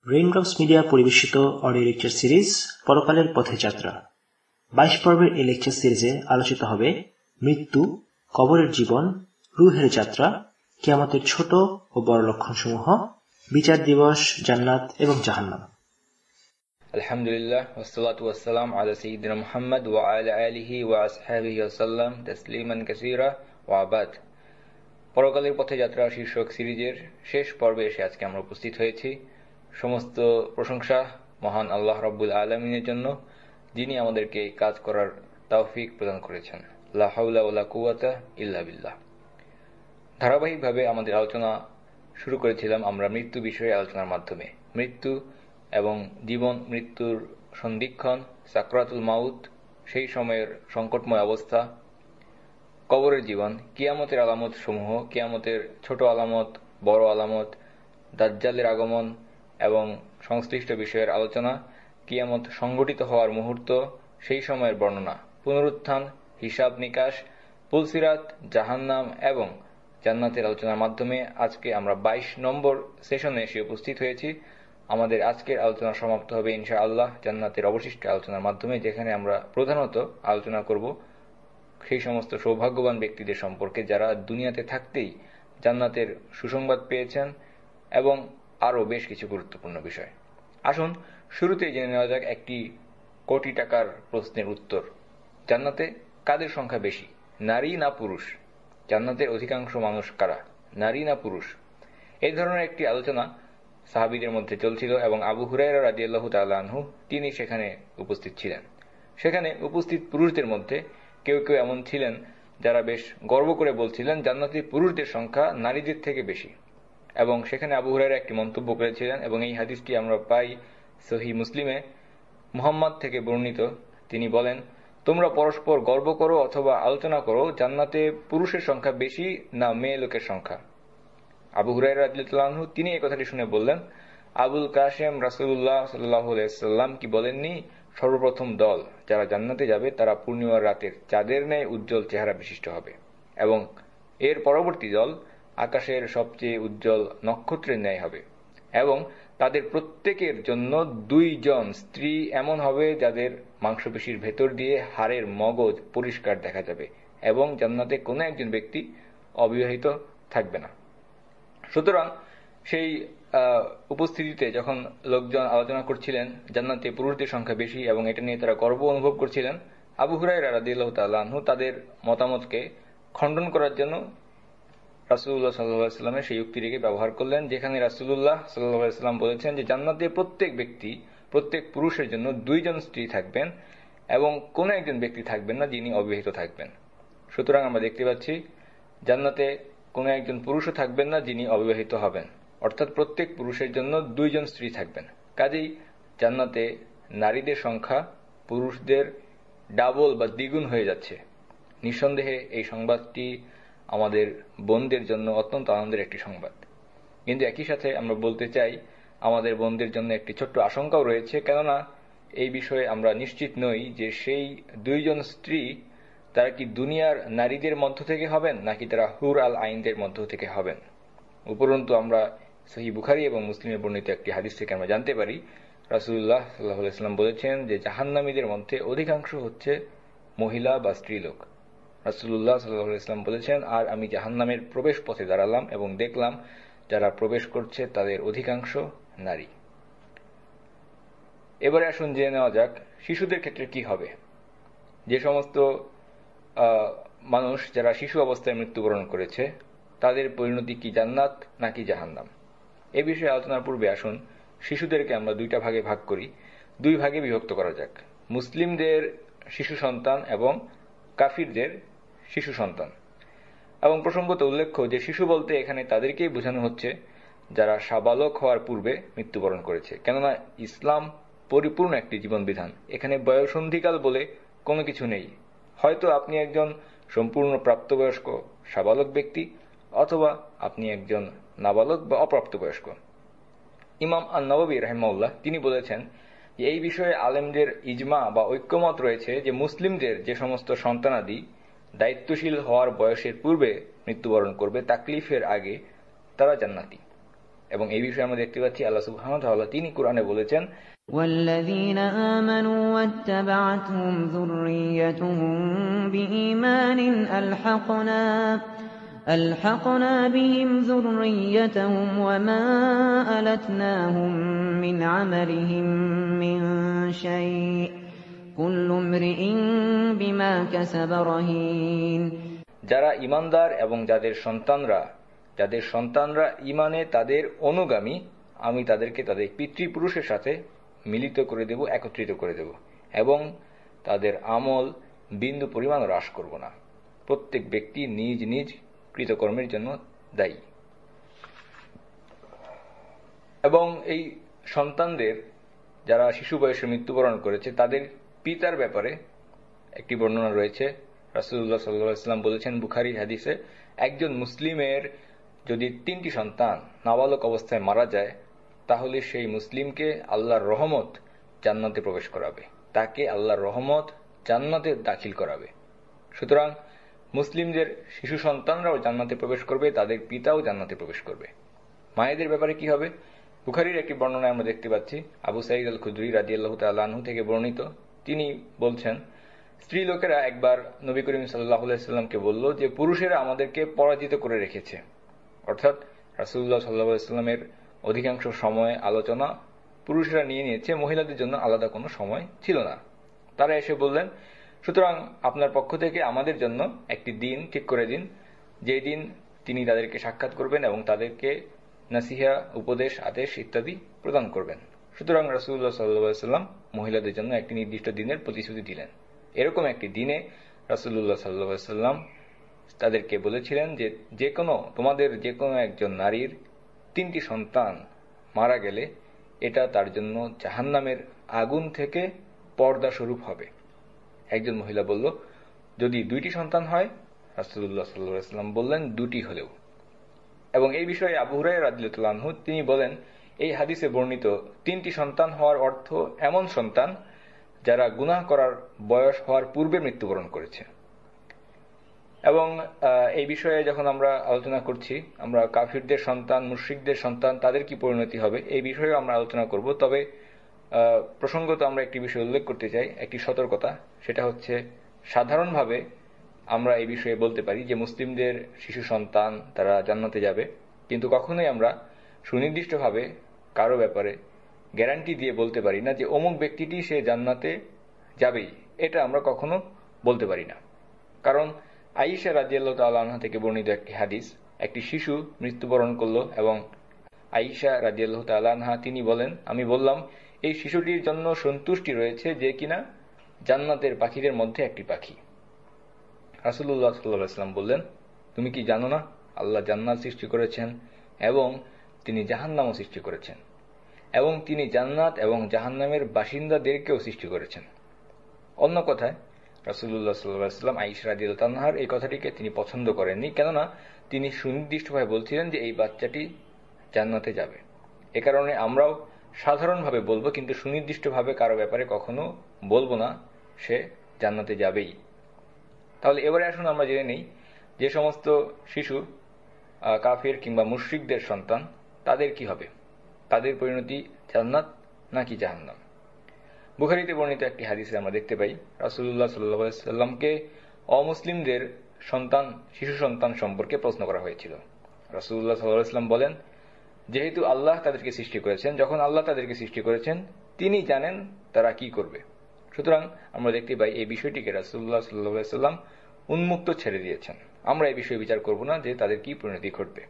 Raindrops media পরিবেশিত audio lecture series পরকালের পথে যাত্রা 22 পর্বের এই লেকচার সিরিজে আলোচিত হবে মৃত্যু, কবরের জীবন, রূহের যাত্রা, কিয়ামতের ছোট ও বড় লক্ষণসমূহ, বিচার দিবস, জান্নাত এবং জাহান্নাম। আলহামদুলিল্লাহ ওয়াসসালাতু ওয়াসসালাম আলা সাইয়্যিদিনা মুহাম্মদ ওয়া আলা আলিহি ওয়া আসহাবিহি ওয়াসাল্লাম তাসলিমান কাসীরা ওয়া বাদ। পরকালের পথে যাত্রা শীর্ষক সিরিজের শেষ পর্বে এসে আজকে আমরা উপস্থিত হয়েছি। সমস্ত প্রশংসা মহান আল্লাহ রাব্বুল আলামিনের জন্য, যিনি আমাদেরকে কাজ করার তৌফিক প্রদান করেছেন। লা হাওলা ওয়ালা কুওয়াতা ইল্লা বিল্লাহ। ধারাবাহিকভাবে আমাদের আলোচনা শুরু করেছিলাম আমরা মৃত্যু বিষয়ে আলোচনার মাধ্যমে। মৃত্যু এবং জীবন মৃত্যুর সন্ধিক্ষণ, সাকরাতুল মাউত, সেই সময়ের সংকটময় অবস্থা, কবরের জীবন, কিয়ামতের আলামত সমূহ, কিয়ামতের ছোট আলামত, বড় আলামত, দাজ্জালের আগমন এবং সংশ্লিষ্ট বিষয়ের আলোচনা, কিয়ামত সংঘটিত হওয়ার মুহূর্ত, সেই সময়ের বর্ণনা, পুনরুত্থান, হিসাব নিকাশ, পুলসিরাত, জাহান্নাম এবং জান্নাতের আলোচনার মাধ্যমে আজকে আমরা 22 নম্বর সেশনে এসে উপস্থিত হয়েছি। আমাদের আজকের আলোচনা সমাপ্ত হবে ইনশাআল্লাহ জান্নাতের অবশিষ্ট আলোচনার মাধ্যমে, যেখানে আমরা প্রধানত আলোচনা করব সেই সমস্ত সৌভাগ্যবান ব্যক্তিদের সম্পর্কে যারা দুনিয়াতে থাকতেই জান্নাতের সুসংবাদ পেয়েছেন এবং আরও বেশ কিছু গুরুত্বপূর্ণ বিষয়। আসুন শুরুতেই জেনে নেওয়া যাক একটি কোটি টাকার প্রশ্নের উত্তর। জান্নাতে কাদের সংখ্যা বেশি, নারী না পুরুষ? জান্নাতের অধিকাংশ মানুষ কারা, নারী না পুরুষ? এই ধরনের একটি আলোচনা সাহাবীদের মধ্যে চলছিল এবং আবু হুরায়রা রাদিয়াল্লাহু তাআলা আনহু তিনি সেখানে উপস্থিত ছিলেন। সেখানে উপস্থিত পুরুষদের মধ্যে কেউ কেউ এমন ছিলেন যারা বেশ গর্ব করে বলছিলেন জান্নাতের পুরুষদের সংখ্যা নারীদের থেকে বেশি। এবং সেখানে আবু হুরায়রা একটি মন্তব্য করেছিলেন এবং এই হাদিসটি আমরা পাই সহিহ মুসলিমে। মুহাম্মদ থেকে বর্ণিত, তিনি বলেন, তোমরা পরস্পর গর্ব করো অথবা আলোচনা করো জান্নাতে পুরুষের সংখ্যা বেশি না মেয়ে লোকের সংখ্যা। আবু হুরায়রা রাদিয়াল্লাহু আনহু তিনি এই কথাটি শুনে বললেন, আবুল কাসেম রাসূলুল্লাহ সাল্লাল্লাহু আলাইহি ওয়াসাল্লাম কি বলেননি, সর্বপ্রথম দল যারা জান্নাতে যাবে তারা পূর্ণিমার রাতের চাঁদের ন্যায় উজ্জ্বল চেহারা বিশিষ্ট হবে এবং এর পরবর্তী দল আকাশের সবচেয়ে উজ্জ্বল নক্ষত্রের ন্যায় হবে এবং তাদের প্রত্যেকের জন্য 2 জন স্ত্রী এমন হবে যাদের মাংসপেশির ভেতর দিয়ে হাড়ের মগজ পরিষ্কার দেখা যাবে এবং জান্নাতে কোনো একজন ব্যক্তি অবিবাহিত থাকবে না। সুতরাং সেই উপস্থিতিতে যখন লোকজন আলোচনা করছিলেন জান্নাতে পুরুষদের সংখ্যা বেশি এবং এটা নিয়ে তারা গর্ব অনুভব করছিলেন, আবু হুরায়রা রাদিয়াল্লাহু তাআলা আনহু তাদের মতামতকে খণ্ডন করার জন্য রাসূলুল্লাহ সাল্লাল্লাহু আলাইহি ওয়াসাল্লামের সেই উক্তিটিকে ব্যবহার করলেন, যেখানে রাসূলুল্লাহ সাল্লাল্লাহু আলাইহি ওয়াসাল্লাম বলেছেন যে জান্নাতে প্রত্যেক ব্যক্তি, প্রত্যেক পুরুষের জন্য 2 জন স্ত্রী থাকবেন এবং কোনো একজন ব্যক্তি থাকবেন না যিনি অবিবাহিত থাকবেন। সুতরাং আমরা দেখতে পাচ্ছি জান্নাতে কোনো একজন পুরুষও থাকবেন না যিনি অবিবাহিত হবেন, অর্থাৎ প্রত্যেক পুরুষের জন্য 2 জন স্ত্রী থাকবেন। কাজেই জান্নাতে নারীদের সংখ্যা পুরুষদের ডাবল বা দ্বিগুণ হয়ে যাচ্ছে। নিঃসন্দেহে এই সংবাদটি আমাদের বোনদের জন্য অত্যন্ত আনন্দের একটি সংবাদ। কিন্তু একই সাথে আমরা বলতে চাই আমাদের বোনদের জন্য একটি ছোট্ট আশঙ্কাও রয়েছে, কেননা এই বিষয়ে আমরা নিশ্চিত নই যে সেই 2 জন স্ত্রী তারা কি দুনিয়ার নারীদের মধ্য থেকে হবেন নাকি তারা হুর আল আইনদের মধ্য থেকে হবেন। উপরন্তু আমরা সহিহ বুখারী এবং মুসলিমে বর্ণিত একটি হাদিস থেকে আমরা জানতে পারি রাসূলুল্লাহ সাল্লাল্লাহু আলাইহি ওয়াসাল্লাম বলেছেন যে জাহান্নামীদের মধ্যে অধিকাংশ হচ্ছে মহিলা বা স্ত্রীলোক। রাসূলুল্লাহ সাল্লাল্লাহু আলাইহি ওয়াসাল্লাম বলেছেন, আর আমি জাহান্নামের প্রবেশ পথে দাঁড়ালাম এবং দেখলাম যারা প্রবেশ করছে তাদের অধিকাংশ নারী। এবারে আসুন জেনে নেওয়া যাক শিশুদের ক্ষেত্রে কি হবে। যে সমস্ত মানুষ যারা শিশু অবস্থায় মৃত্যুবরণ করেছে তাদের পরিণতি কি জান্নাত নাকি জাহান্নাম, এ বিষয়ে আলোচনার পূর্বে আসুন শিশুদেরকে আমরা 2টা ভাগে ভাগ করি, 2 ভাগে বিভক্ত করা যাক। মুসলিমদের শিশু সন্তান এবং কাফিরদের শিশু সন্তান। এবং প্রসঙ্গত উল্লেখ্য যে শিশু বলতে এখানে তাদেরকেই বোঝানো হচ্ছে যারা সাবালক হওয়ার পূর্বে মৃত্যুবরণ করেছে, কেননা ইসলাম পরিপূর্ণ একটি জীবন বিধান। এখানে বয়ঃসন্ধিকাল বলে কোনো কিছু নেই। হয়তো আপনি একজন সম্পূর্ণ প্রাপ্তবয়স্ক সাবালক ব্যক্তি অথবা আপনি একজন নাবালক বা অপ্রাপ্তবয়স্ক। ইমাম আন-নববী রাহিমাহুল্লাহ তিনি বলেছেন যে এই বিষয়ে আলেমদের ইজমা বা ঐক্যমত রয়েছে যে মুসলিমদের যে সমস্ত সন্তানাদি দায়িত্বশীল হওয়ার বয়সের পূর্বে মৃত্যুবরণ করবে, তাকলিফের আগে, তারা জান্নাতি। এবং এই বিষয়ে আমরা দেখতে পাচ্ছি আল্লাহ সুবহানাহু ওয়া তাআলা তিনি কোরআনে বলেছেন, والذين آمنوا واتبعتهم ذريتهم بإيمان ألحقنا بهم ذريتهم وما ألتناهم من عملهم من شيء كل امرئ بما كسب رهين। যারা ঈমানদার এবং যাদের সন্তানরা ঈমানে তাদের অনুগামী, আমি তাদেরকে তাদের পিতৃপুরুষের সাথে মিলিত করে দেব, একত্রিত করে দেব, এবং তাদের আমল বিন্দু পরিমাণ হ্রাস করব না। প্রত্যেক ব্যক্তি নিজ নিজ কৃতকর্মের জন্য দায়ী। এবং এই সন্তানদের যারা শিশু বয়সে মৃত্যুবরণ করেছে তাদের পিতার ব্যাপারে একটি বর্ণনা রয়েছে। রাসূলুল্লাহ সাল্লাল্লাহু আলাইহি ওয়াসাল্লাম বলেছেন বুখারী হাদিসে, একজন মুসলিমের যদি 3টি সন্তান নাবালক অবস্থায় মারা যায় তাহলে সেই মুসলিমকে আল্লাহর রহমত জান্নাতে প্রবেশ করাবে, তাকে আল্লাহর রহমত জান্নাতে দাখিল করাবে। সুতরাং মুসলিমদের শিশু সন্তানরাও জান্নাতে প্রবেশ করবে, তাদের পিতাও জান্নাতে প্রবেশ করবে। মায়েদের ব্যাপারে কি হবে? বুখারীর একটি বর্ণনায় আমরা দেখতে পাচ্ছি, আবু সাঈদ আল খুদরি রাদিয়াল্লাহু তাআলা আনহু থেকে বর্ণিত, তিনি বলছেন, স্ত্রী লোকেরা একবার নবী করিম সাল্লাল্লাহু আলাইহি ওয়াসাল্লামকে বলল যে পুরুষেরা আমাদেরকে পরাজিত করে রেখেছে। অর্থাৎ রাসূলুল্লাহ সাল্লাল্লাহু আলাইহি ওয়াসাল্লামের অধিকাংশ সময় আলোচনা পুরুষেরা নিয়ে নিয়েছে, মহিলাদের জন্য আলাদা কোনো সময় ছিল না। তারা এসে বললেন, সুতরাং আপনার পক্ষ থেকে আমাদের জন্য একটি দিন ঠিক করে দিন, যে দিন তিনি তাদেরকে সাক্ষাৎ করবেন এবং তাদেরকে নাসিহা, উপদেশ, আদেশ ইত্যাদি প্রদান করবেন। সুতরাং রাসূলুল্লাহ সাল্লাল্লাহু আলাইহি ওয়াসাল্লাম মহিলাদের জন্য একটি নির্দিষ্ট দিনের প্রতিশ্রুতি দিলেন। এরকম একটি দিনে রাসূলুল্লাহ সাল্লাল্লাহু আলাইহি ওয়াসাল্লাম তাদেরকে বলেছিলেন যে তোমাদের যে কোনো একজন নারীর 3টি সন্তান মারা গেলে এটা তার জন্য জাহান্নামের আগুন থেকে পর্দা স্বরূপ হবে। একজন মহিলা বলল, যদি 2টি সন্তান হয়? রাসূলুল্লাহ সাল্লাল্লাহু আলাইহি ওয়াসাল্লাম বললেন 2টি হলেও। এবং এই বিষয়ে আবু হুরায়রা রাদিয়াল্লাহু আনহু তিনি বলেন, এই হাদিসে বর্ণিত 3টি সন্তান হওয়ার অর্থ এমন সন্তান যারা গুনাহ করার বয়স হওয়ার পূর্বে মৃত্যুবরণ করেছে। এবং এই বিষয়ে যখন আমরা আলোচনা করছি, আমরা কাফিরদের সন্তান, মুশরিকদের সন্তান, তাদের কি পরিণতি হবে এই বিষয়ে আমরা আলোচনা করব। তবে প্রসঙ্গত আমরা একটি বিষয় উল্লেখ করতে চাই, একটি সতর্কতা, সেটা হচ্ছে সাধারণভাবে আমরা এই বিষয়ে বলতে পারি যে মুসলিমদের শিশু সন্তান তারা জান্নাতে যাবে, কিন্তু কখনোই আমরা সুনির্দিষ্টভাবে কারো ব্যাপারে গ্যারান্টি দিয়ে বলতে পারি না যে অমুক ব্যক্তিটি সে জান্নাতে যাবেই, এটা আমরা কখনো বলতে পারি না। কারণ আয়েশা রাদিয়াল্লাহু তাআলা আনহা থেকে বর্ণিত একটি হাদিস, একটি শিশু মৃত্যুবরণ করলো এবং আয়েশা রাদিয়াল্লাহু তাআলা আনহা তিনি বলেন, আমি বললাম এই শিশুটির জন্য সন্তুষ্টি রয়েছে যে কিনা জান্নাতের পাখিদের মধ্যে একটি পাখি। রাসূলুল্লাহ সাল্লাল্লাহু আলাইহি ওয়াসাল্লাম বললেন, তুমি কি জানো না আল্লাহ জান্নাত সৃষ্টি করেছেন এবং তিনি জাহান্নামও সৃষ্টি করেছেন, এবং তিনি জান্নাত এবং জাহান্নামের বাসিন্দাদেরকেও সৃষ্টি করেছেন। অন্য কথায় রাসূলুল্লাহ সাল্লাল্লাহু আলাইহি ওয়াসাল্লাম আয়েশা রাদিয়াল্লাহু আনহার এই কথাটিকে তিনি পছন্দ করেননি, কেননা তিনি সুনির্দিষ্টভাবে বলছিলেন যে এই বাচ্চাটি জান্নাতে যাবে। এ কারণে আমরাও সাধারণভাবে বলবো, কিন্তু সুনির্দিষ্টভাবে কারো ব্যাপারে কখনো বলবো না সে জান্নাতে যাবেই। তাহলে এবারে আসুন আমরা জেনে নেই যে সমস্ত শিশু কাফির কিংবা মুশরিকদের সন্তান তাদের কি হবে, তাদের পরিণতি জান্নাত নাকি জাহান্নাম। বুখারীতে বর্ণিত একটি হাদিসে আমরা দেখতে পাই রাসূলুল্লাহ সাল্লাল্লাহু আলাইহি ওয়াসাল্লামকে অমুসলিমদের সন্তান, শিশু সন্তান সম্পর্কে প্রশ্ন করা হয়েছিল। রাসূলুল্লাহ সাল্লাল্লাহু আলাইহি ওয়াসাল্লাম বলেন, যেহেতু আল্লাহ তাদেরকে সৃষ্টি করেছেন, যখন আল্লাহ তাদেরকে সৃষ্টি করেছেন তিনি জানেন তারা কি করবে। সুতরাং আমরা দেখতে পাই এই বিষয়টিকে রাসূলুল্লাহ সাল্লাল্লাহু আলাইহি ওয়াসাল্লাম উন্মুক্ত ছেড়ে দিয়েছেন। আমরা এই বিষয়ে বিচার করব না যে তাদের কি পরিণতি ঘটবে।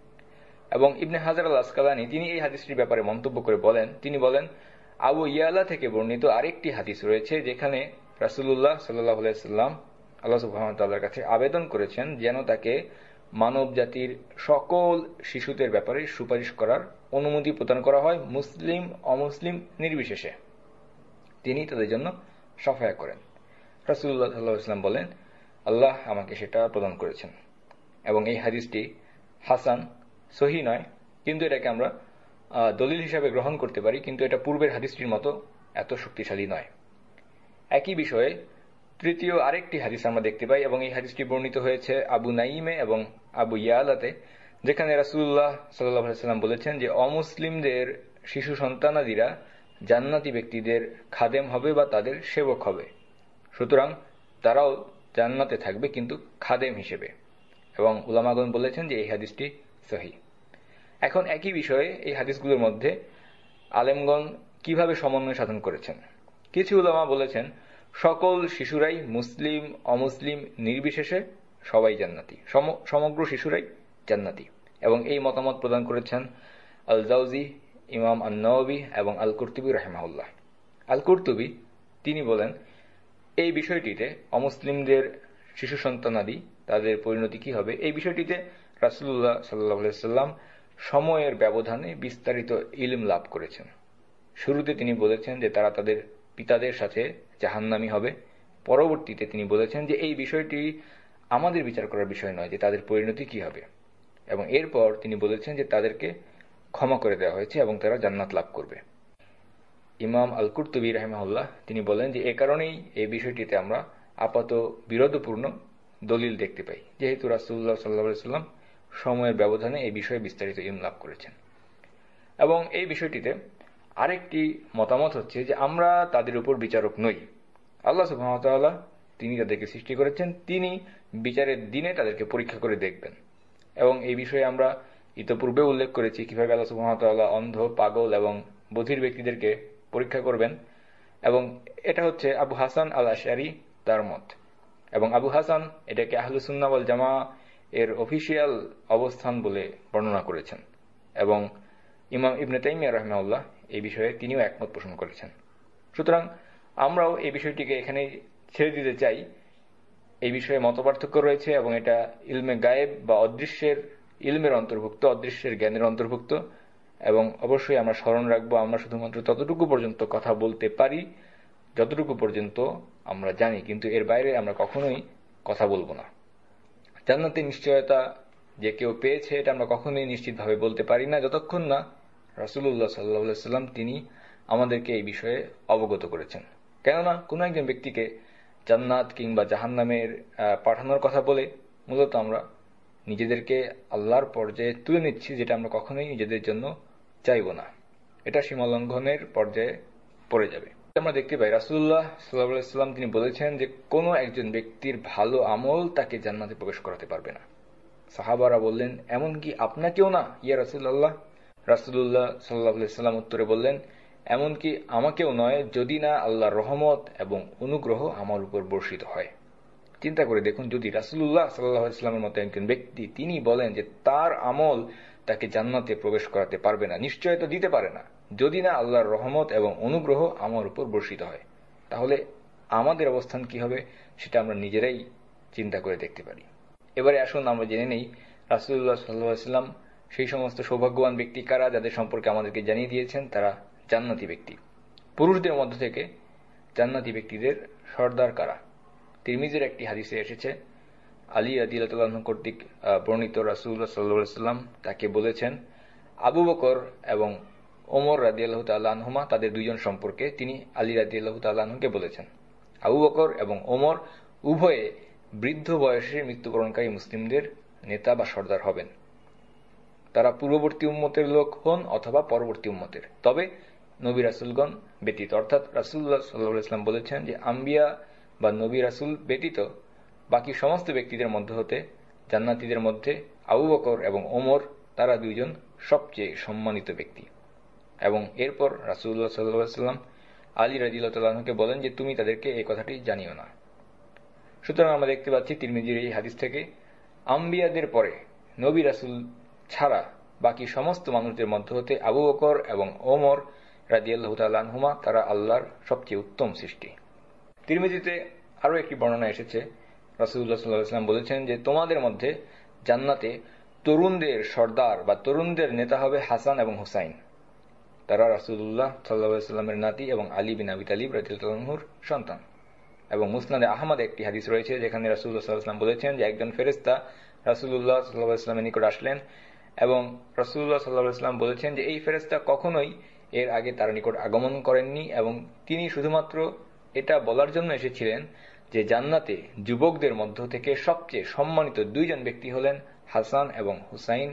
এবং ইবনে হাজার আল আসকালানী তিনি এই হাদিসটির ব্যাপারে মন্তব্য করে বলেন, তিনি বলেন, আবু ইয়ালা থেকে বর্ণিত আরেকটি হাদিস রয়েছে যেখানে রাসূলুল্লাহ সাল্লাল্লাহু আলাইহি ওয়াসাল্লাম আল্লাহ সুবহানাহু ওয়া তাআলার কাছে আবেদন করেছেন যেন তাকে মানব জাতির সকল শিশুদের ব্যাপারে সুপারিশ করার অনুমতি প্রদান করা হয়, মুসলিম অমুসলিম নির্বিশেষে তিনি তাদের জন্য সাফায়া করেন। রাসূলুল্লাহ সাল্লাল্লাহু আলাইহি ওয়াসাল্লাম বলেন, আল্লাহ আমাকে সেটা প্রদান করেছেন। এবং এই হাদিসটি হাসান, সহিহ নয়, কিন্তু এটাকে আমরা দলিল হিসাবে গ্রহণ করতে পারি, কিন্তু এটা পূর্বের হাদিসটির মতো এত শক্তিশালী নয়। একই বিষয়ে তৃতীয় আরেকটি হাদিস আমরা দেখতে পাই, এবং এই হাদিসটি বর্ণিত হয়েছে আবু নাইমে এবং আবু ইয়ালাতে, যেখানে রাসূলুল্লাহ সাল্লাল্লাহু আলাইহি ওয়াসাল্লাম বলেছেন যে অমুসলিমদের শিশু সন্তানাদিরা জান্নাতি ব্যক্তিদের খাদেম হবে বা তাদের সেবক হবে, সুতরাং তারাও জান্নাতে থাকবে কিন্তু খাদেম হিসেবে। এবং উলামাগণ বলেছেন যে এই হাদিসটি সহিহ। এখন একই বিষয়ে এই হাদিসগুলোর মধ্যে আলেমগণ কিভাবে সমন্বয় সাধন করেছেন। কিছু উলামা বলেছেন সকল শিশুরাই মুসলিম অমুসলিম নির্বিশেষে সবাই জান্নাতি, সমগ্র শিশুরাই জান্নাতি। এবং এই মতামত প্রদান করেছেন আল জাওজি, ইমাম আন-নাওয়াবী এবং আল কুরতুবী রাহিমাহুল্লাহ। আল কুরতুবী তিনি বলেন এই বিষয়টিতে অমুসলিমদের শিশু সন্তানাদি তাদের পরিণতি কি হবে, এই বিষয়টিতে রাসূলুল্লাহ সাল্লাল্লাহু আলাইহি ওয়াসাল্লাম সময়ের ব্যবধানে বিস্তারিত ইলম লাভ করেছেন। শুরুতে তিনি বলেছেন যে তারা তাদের পিতাদের সাথে জাহান্নামী হবে। পরবর্তীতে তিনি বলেছেন যে এই বিষয়টি আমাদের বিচার করার বিষয় নয় যে তাদের পরিণতি কি হবে, এবং এরপর তিনি বলেছেন যে তাদেরকে ক্ষমা করে দেওয়া হয়েছে এবং তারা জান্নাত লাভ করবে। ইমাম আল কুরতুবী রাহিমাহুল্লাহ তিনি বলেন যে এ কারণেই এই বিষয়টিতে আমরা আপাত বিরোধপূর্ণ দলিল দেখতে পাই, যেহেতু রাসূলুল্লাহ সাল্লাল্লাহু আলাইহি ওয়াসাল্লাম সময়ের ব্যবধানে এই বিষয়ে বিস্তারিত ইলম লাভ করেছেন। এবং এই বিষয়টিতে আরেকটি মতামত হচ্ছে যে আমরা তাদের উপর বিচারক নই। আল্লাহ সুবহানাহু ওয়া তাআলা তিনি তাদেরকে সৃষ্টি করেছেন, তিনি বিচারের দিনে তাদেরকে পরীক্ষা করে দেখবেন। এবং এই বিষয়ে আমরা ইতপূর্বে উল্লেখ করেছি কিভাবে আল্লাহ সুবহানাহু ওয়া তাআলা অন্ধ, পাগল এবং বধির ব্যক্তিদেরকে পরীক্ষা করবেন। এবং এটা হচ্ছে আবু হাসান আল আশআরী তার মত, এবং আবু হাসান এটাকে আহলুস সুন্নাহ ওয়াল জামাআহ এর অফিশিয়াল অবস্থান বলে বর্ণনা করেছেন। এবং ইমাম ইবনে তাইমিয়া রাহিমাহুল্লাহ এই বিষয়ে তিনিও একমত পোষণ করেছেন। সুতরাং আমরাও এই বিষয়টিকে এখানে ছেড়ে দিতে চাই। এই বিষয়ে মতপার্থক্য রয়েছে এবং এটা ইলমে গায়েব বা অদৃশ্যের ইলমের অন্তর্ভুক্ত, অদৃশ্যের জ্ঞানের অন্তর্ভুক্ত। এবং অবশ্যই আমরা স্মরণ রাখবো আমরা শুধুমাত্র ততটুকু পর্যন্ত কথা বলতে পারি যতটুকু পর্যন্ত আমরা জানি, কিন্তু এর বাইরে আমরা কখনোই কথা বলবো না। জান্নাতের নিশ্চয়তা যে কেউ পেয়েছে এটা আমরা কখনোই নিশ্চিতভাবে বলতে পারি না যতক্ষণ না রাসূলুল্লাহ সাল্লাল্লাহু আলাইহি ওয়াসাল্লাম তিনি আমাদেরকে এই বিষয়ে অবগত করেছেন। কেননা কোনো একজন ব্যক্তিকে জান্নাত কিংবা জাহান্নামের পাঠানোর কথা বলে মূলত আমরা নিজেদেরকে আল্লাহর পর্যায়ে তুলে নিচ্ছি, যেটা আমরা কখনোই নিজেদের জন্য চাইব না। এটা সীমালঙ্ঘনের পর্যায়ে পড়ে যাবে। আমরা দেখতে পাই রাসূলুল্লাহ সাল্লাল্লাহু আলাইহি ওয়াসাল্লাম তিনি বলেছেন যে কোনো একজন ব্যক্তির ভালো আমল তাকে জান্নাতে প্রবেশ করাতে পারবে না। সাহাবারা বললেন এমন কি আপনাকেও না ইয়া রাসূলুল্লাহ? রাসূলুল্লাহ সাল্লাল্লাহু আলাইহি ওয়াসাল্লাম উত্তরে বললেন এমনকি আমাকেও নয়, যদি না আল্লাহর রহমত এবং অনুগ্রহ আমার উপর বর্ষিত হয়। চিন্তা করে দেখুন, যদি রাসূলুল্লাহ সাল্লাল্লাহু আলাইহি ওয়াসাল্লামের মতো একজন ব্যক্তি তিনি বলেন যে তার আমল তাকে জান্নাতে প্রবেশ করাতে পারবে না, নিশ্চয়তা দিতে পারে না, যদি না আল্লাহর রহমত এবং অনুগ্রহ আমার উপর বর্ষিত হয়, তাহলে আমাদের অবস্থান কি হবে সেটা আমরা নিজেরাই চিন্তা করে দেখতে পারি। এবারে আসুন আমরা জেনে নেই রাসূলুল্লাহ সাল্লাল্লাহু আলাইহি ওয়াসাল্লাম সেই সমস্ত সৌভাগ্যবান ব্যক্তি কারা যাদের সম্পর্কে আমাদেরকে জানিয়ে দিয়েছেন তারা জান্নাতি ব্যক্তি। পুরুষদের মধ্য থেকে জান্নাতি ব্যক্তিদের সর্দার কারা? তিরমিজির একটি হাদিসে এসেছে আলী রাদিয়াল্লাহু আনহু কর্তৃক বর্ণিত, রাসূলুল্লাহ সাল্লাল্লাহু আলাইহি ওয়াসাল্লাম তাকে বলেছেন আবু বকর এবং ওমর রাদিয়াল্লাহু তাআলা আনহুমা তাদের দুইজন সম্পর্কে তিনি আলী রাদিয়াল্লাহু তাআলা আনহুকে বলেছেন আবু বকর এবং ওমর উভয়ে বৃদ্ধ বয়সে মৃত্যুবরণকারী মুসলিমদের নেতা বা সর্দার হবেন। তারা পূর্ববর্তী উম্মতের লোক হন অথবা পরবর্তী উম্মতের, তবে নবী রাসূলগণ ব্যতীত। অর্থাৎ রাসূলুল্লাহ সাল্লাল্লাহু আলাইহি ওয়াসাল্লাম বলেছেন যে আম্বিয়া বা নবী রাসূল ব্যতীত বাকি সমস্ত ব্যক্তিদের মধ্যে হতে জান্নাতীদের মধ্যে আবু বকর এবং ওমর তারা দুইজন সবচেয়ে সম্মানিত ব্যক্তি। এবং এরপর রাসূলুল্লাহ সাল্লাল্লাহু আলাইহি ওয়াসাল্লাম আলী রাদিয়াল্লাহু তাআলা আনহুকে বলেন যে তুমি তাদেরকে এই কথাটি জানিও না। সুতরাং আমরা দেখতে পাচ্ছি তিরমিজির এই হাদিস থেকে আম্বিয়াদের পরে নবী রাসূল ছাড়া বাকি সমস্ত মানুষদের মধ্যে হতে আবু বকর এবং ওমর রাদিয়াল্লাহু তাআলা আনহুমা তারা আল্লাহর সবচেয়ে উত্তম সৃষ্টি। তিরমিজিতে আরো একটি বর্ণনা এসেছে, রাসূলুল্লাহ সাল্লাল্লাহু আলাইহি ওয়াসাল্লাম বলেছেন যে তোমাদের মধ্যে জান্নাতে তরুণদের সর্দার বা তরুণদের নেতা হবে হাসান এবং হুসাইন। তারা রাসূলুল্লাহ সাল্লাল্লাহু আলাইহি ওয়াসাল্লামের নাতি এবং আলী বিন আবি তালিব রাদিয়াল্লাহু আনহুর সন্তান। এবং মুসনাদে আহমদ একটি হাদিস রয়েছে যেখানে রাসূলুল্লাহ সাল্লাল্লাহু আলাইহি ওয়াসাল্লাম বলেছেন যে একজন ফেরেশতা রাসূলুল্লাহ সাল্লাল্লাহু আলাইহি ওয়াসাল্লামের নিকট আসলেন এবং রাসূলুল্লাহ সাল্লাল্লাহু আলাইহি ওয়াসাল্লাম বলেছেন যে এই ফেরেশতা কখনোই এর আগে তার নিকট আগমন করেননি এবং তিনি শুধুমাত্র এটা বলার জন্য এসেছিলেন যে জান্নাতে যুবকদের মধ্য থেকে সবচেয়ে সম্মানিত দুইজন ব্যক্তি হলেন হাসান এবং হুসাইন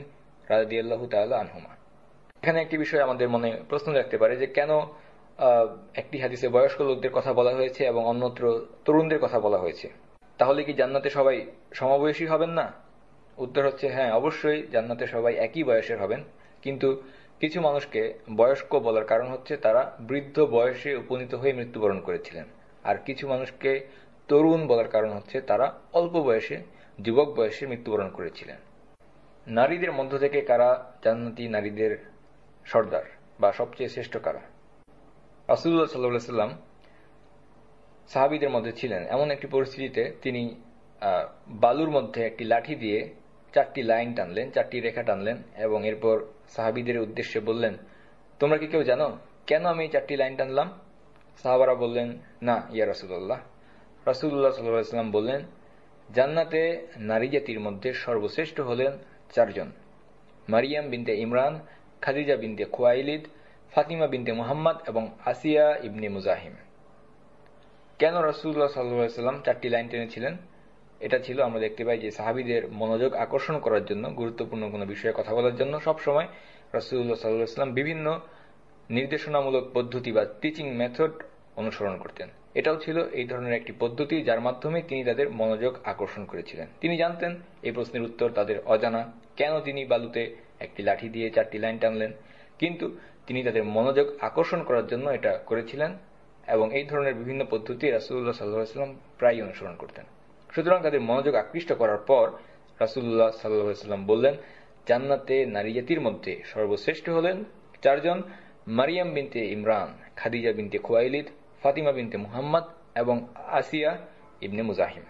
রাদিয়াল্লাহু তাআলা আনহুমা। এখানে একটি বিষয় আমাদের মনে প্রশ্ন রাখতে পারে যে কেন একটি হাদিসে বয়স্ক লোকদের কথা বলা হয়েছে এবং অন্যত্র তরুণদের কথা বলা হয়েছে। তাহলে কি জান্নাতে সবাই সমবয়সী হবেন না? উত্তর হচ্ছে হ্যাঁ, অবশ্যই জান্নাতে সবাই একই বয়সের হবেন, কিন্তু কিছু মানুষকে বয়স্ক বলার কারণ হচ্ছে তারা বৃদ্ধ বয়সে উপনীত হয়ে মৃত্যুবরণ করেছিলেন, আর কিছু মানুষকে তরুণ বলার কারণ হচ্ছে তারা অল্প বয়সে, যুবক বয়সে মৃত্যুবরণ করেছিলেন। নারীদের মধ্য থেকে কারা জান্নাতি নারীদের সর্দার বা সবচেয়ে শ্রেষ্ঠ কারা? রাসূলুল্লাহ সাল্লাল্লাহু আলাইহি ওয়াসাল্লাম সাহাবীদের মধ্যে ছিলেন এমন একটি পরিস্থিতিতে তিনি বালুর মধ্যে একটি লাঠি দিয়ে 4টি লাইন টানলেন, 4টি রেখা টানলেন এবং এরপর সাহাবীদের উদ্দেশ্যে বললেন, তোমরা কি কেউ জানো কেন আমি 4টি লাইন টানলাম? সাহাবারা বললেন, না ইয়া রাসূলুল্লাহ। রাসূলুল্লাহ সাল্লাল্লাহু আলাইহি ওয়াসাল্লাম বললেন, জান্নাতে নারী জাতির মধ্যে সর্বশ্রেষ্ঠ হলেন 4 জন: মারিয়াম বিনতে ইমরান, খাদিজা বিনতে খুয়াইলিদ, ফাতিমা বিনতে মুহাম্মদ এবং আসিয়া ইবনে মুজাহিম। কেন রাসূলুল্লাহ সাল্লাল্লাহু আলাইহি ওয়াসাল্লাম 4টি লাইন টেনেছিলেন? এটা ছিল, আমরা দেখতে পাই যে সাহাবীদের মনোযোগ আকর্ষণ করার জন্য, গুরুত্বপূর্ণ কোনো বিষয়ে কথা বলার জন্য সবসময় রাসূলুল্লাহ সাল্লাল্লাহু আলাইহি ওয়াসাল্লাম বিভিন্ন নির্দেশনামূলক পদ্ধতি বা টিচিং মেথড অনুসরণ করতেন। এটাও ছিল এই ধরনের একটি পদ্ধতি যার মাধ্যমে তিনি তাদের মনোযোগ আকর্ষণ করেছিলেন। তিনি জানতেন এই প্রশ্নের উত্তর তাদের অজানা, কেন তিনি বালুতে একটি লাঠি দিয়ে 4টি লাইন টানলেন, কিন্তু তিনি তাদের মনোযোগ আকর্ষণ করার জন্য এটা করেছিলেন এবং এই ধরনের বিভিন্ন পদ্ধতি রাসূলুল্লাহ সাল্লাল্লাহু আলাইহি ওয়াসাল্লাম প্রায় অনুসরণ করতেন। সুতরাং তাদের মনোযোগ আকৃষ্ট করার পর রাসূলুল্লাহ সাল্লাল্লাহু আলাইহি ওয়াসাল্লাম বললেন, জান্নাতে নারী জাতির মধ্যে সর্বশ্রেষ্ঠ হলেন 4 জন: মারিয়াম বিনতে ইমরান, খাদিজা বিনতে খুয়াইলিদ, ফাতিমা বিনতে মুহাম্মদ এবং আসিয়া ইবনে মুজাহিম।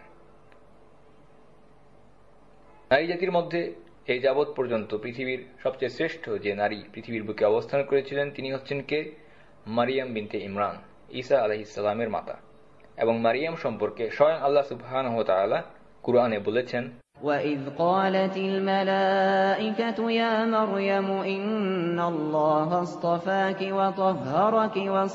নারী জাতির মধ্যে এই যাবৎ পর্যন্ত পৃথিবীর সবচেয়ে শ্রেষ্ঠ যে নারী পৃথিবীর বুকে অবস্থান করেছিলেন তিনি হচ্ছেন কে? মারিয়াম বিনতে ইমরান, ঈসা আলাইহিস সালামের মাতা। এবং মারিয়াম সম্পর্কে স্বয়ং আল্লাহ সুবহানাহু ওয়া তাআলা কুরআনে বলেছেন, وَإِذْ قَالَتِ الْمَلَائِكَةُ يَا مَرْيَمُ إِنَّ اللَّهَ اصْطَفَاكِ وَطَهَّرَكِ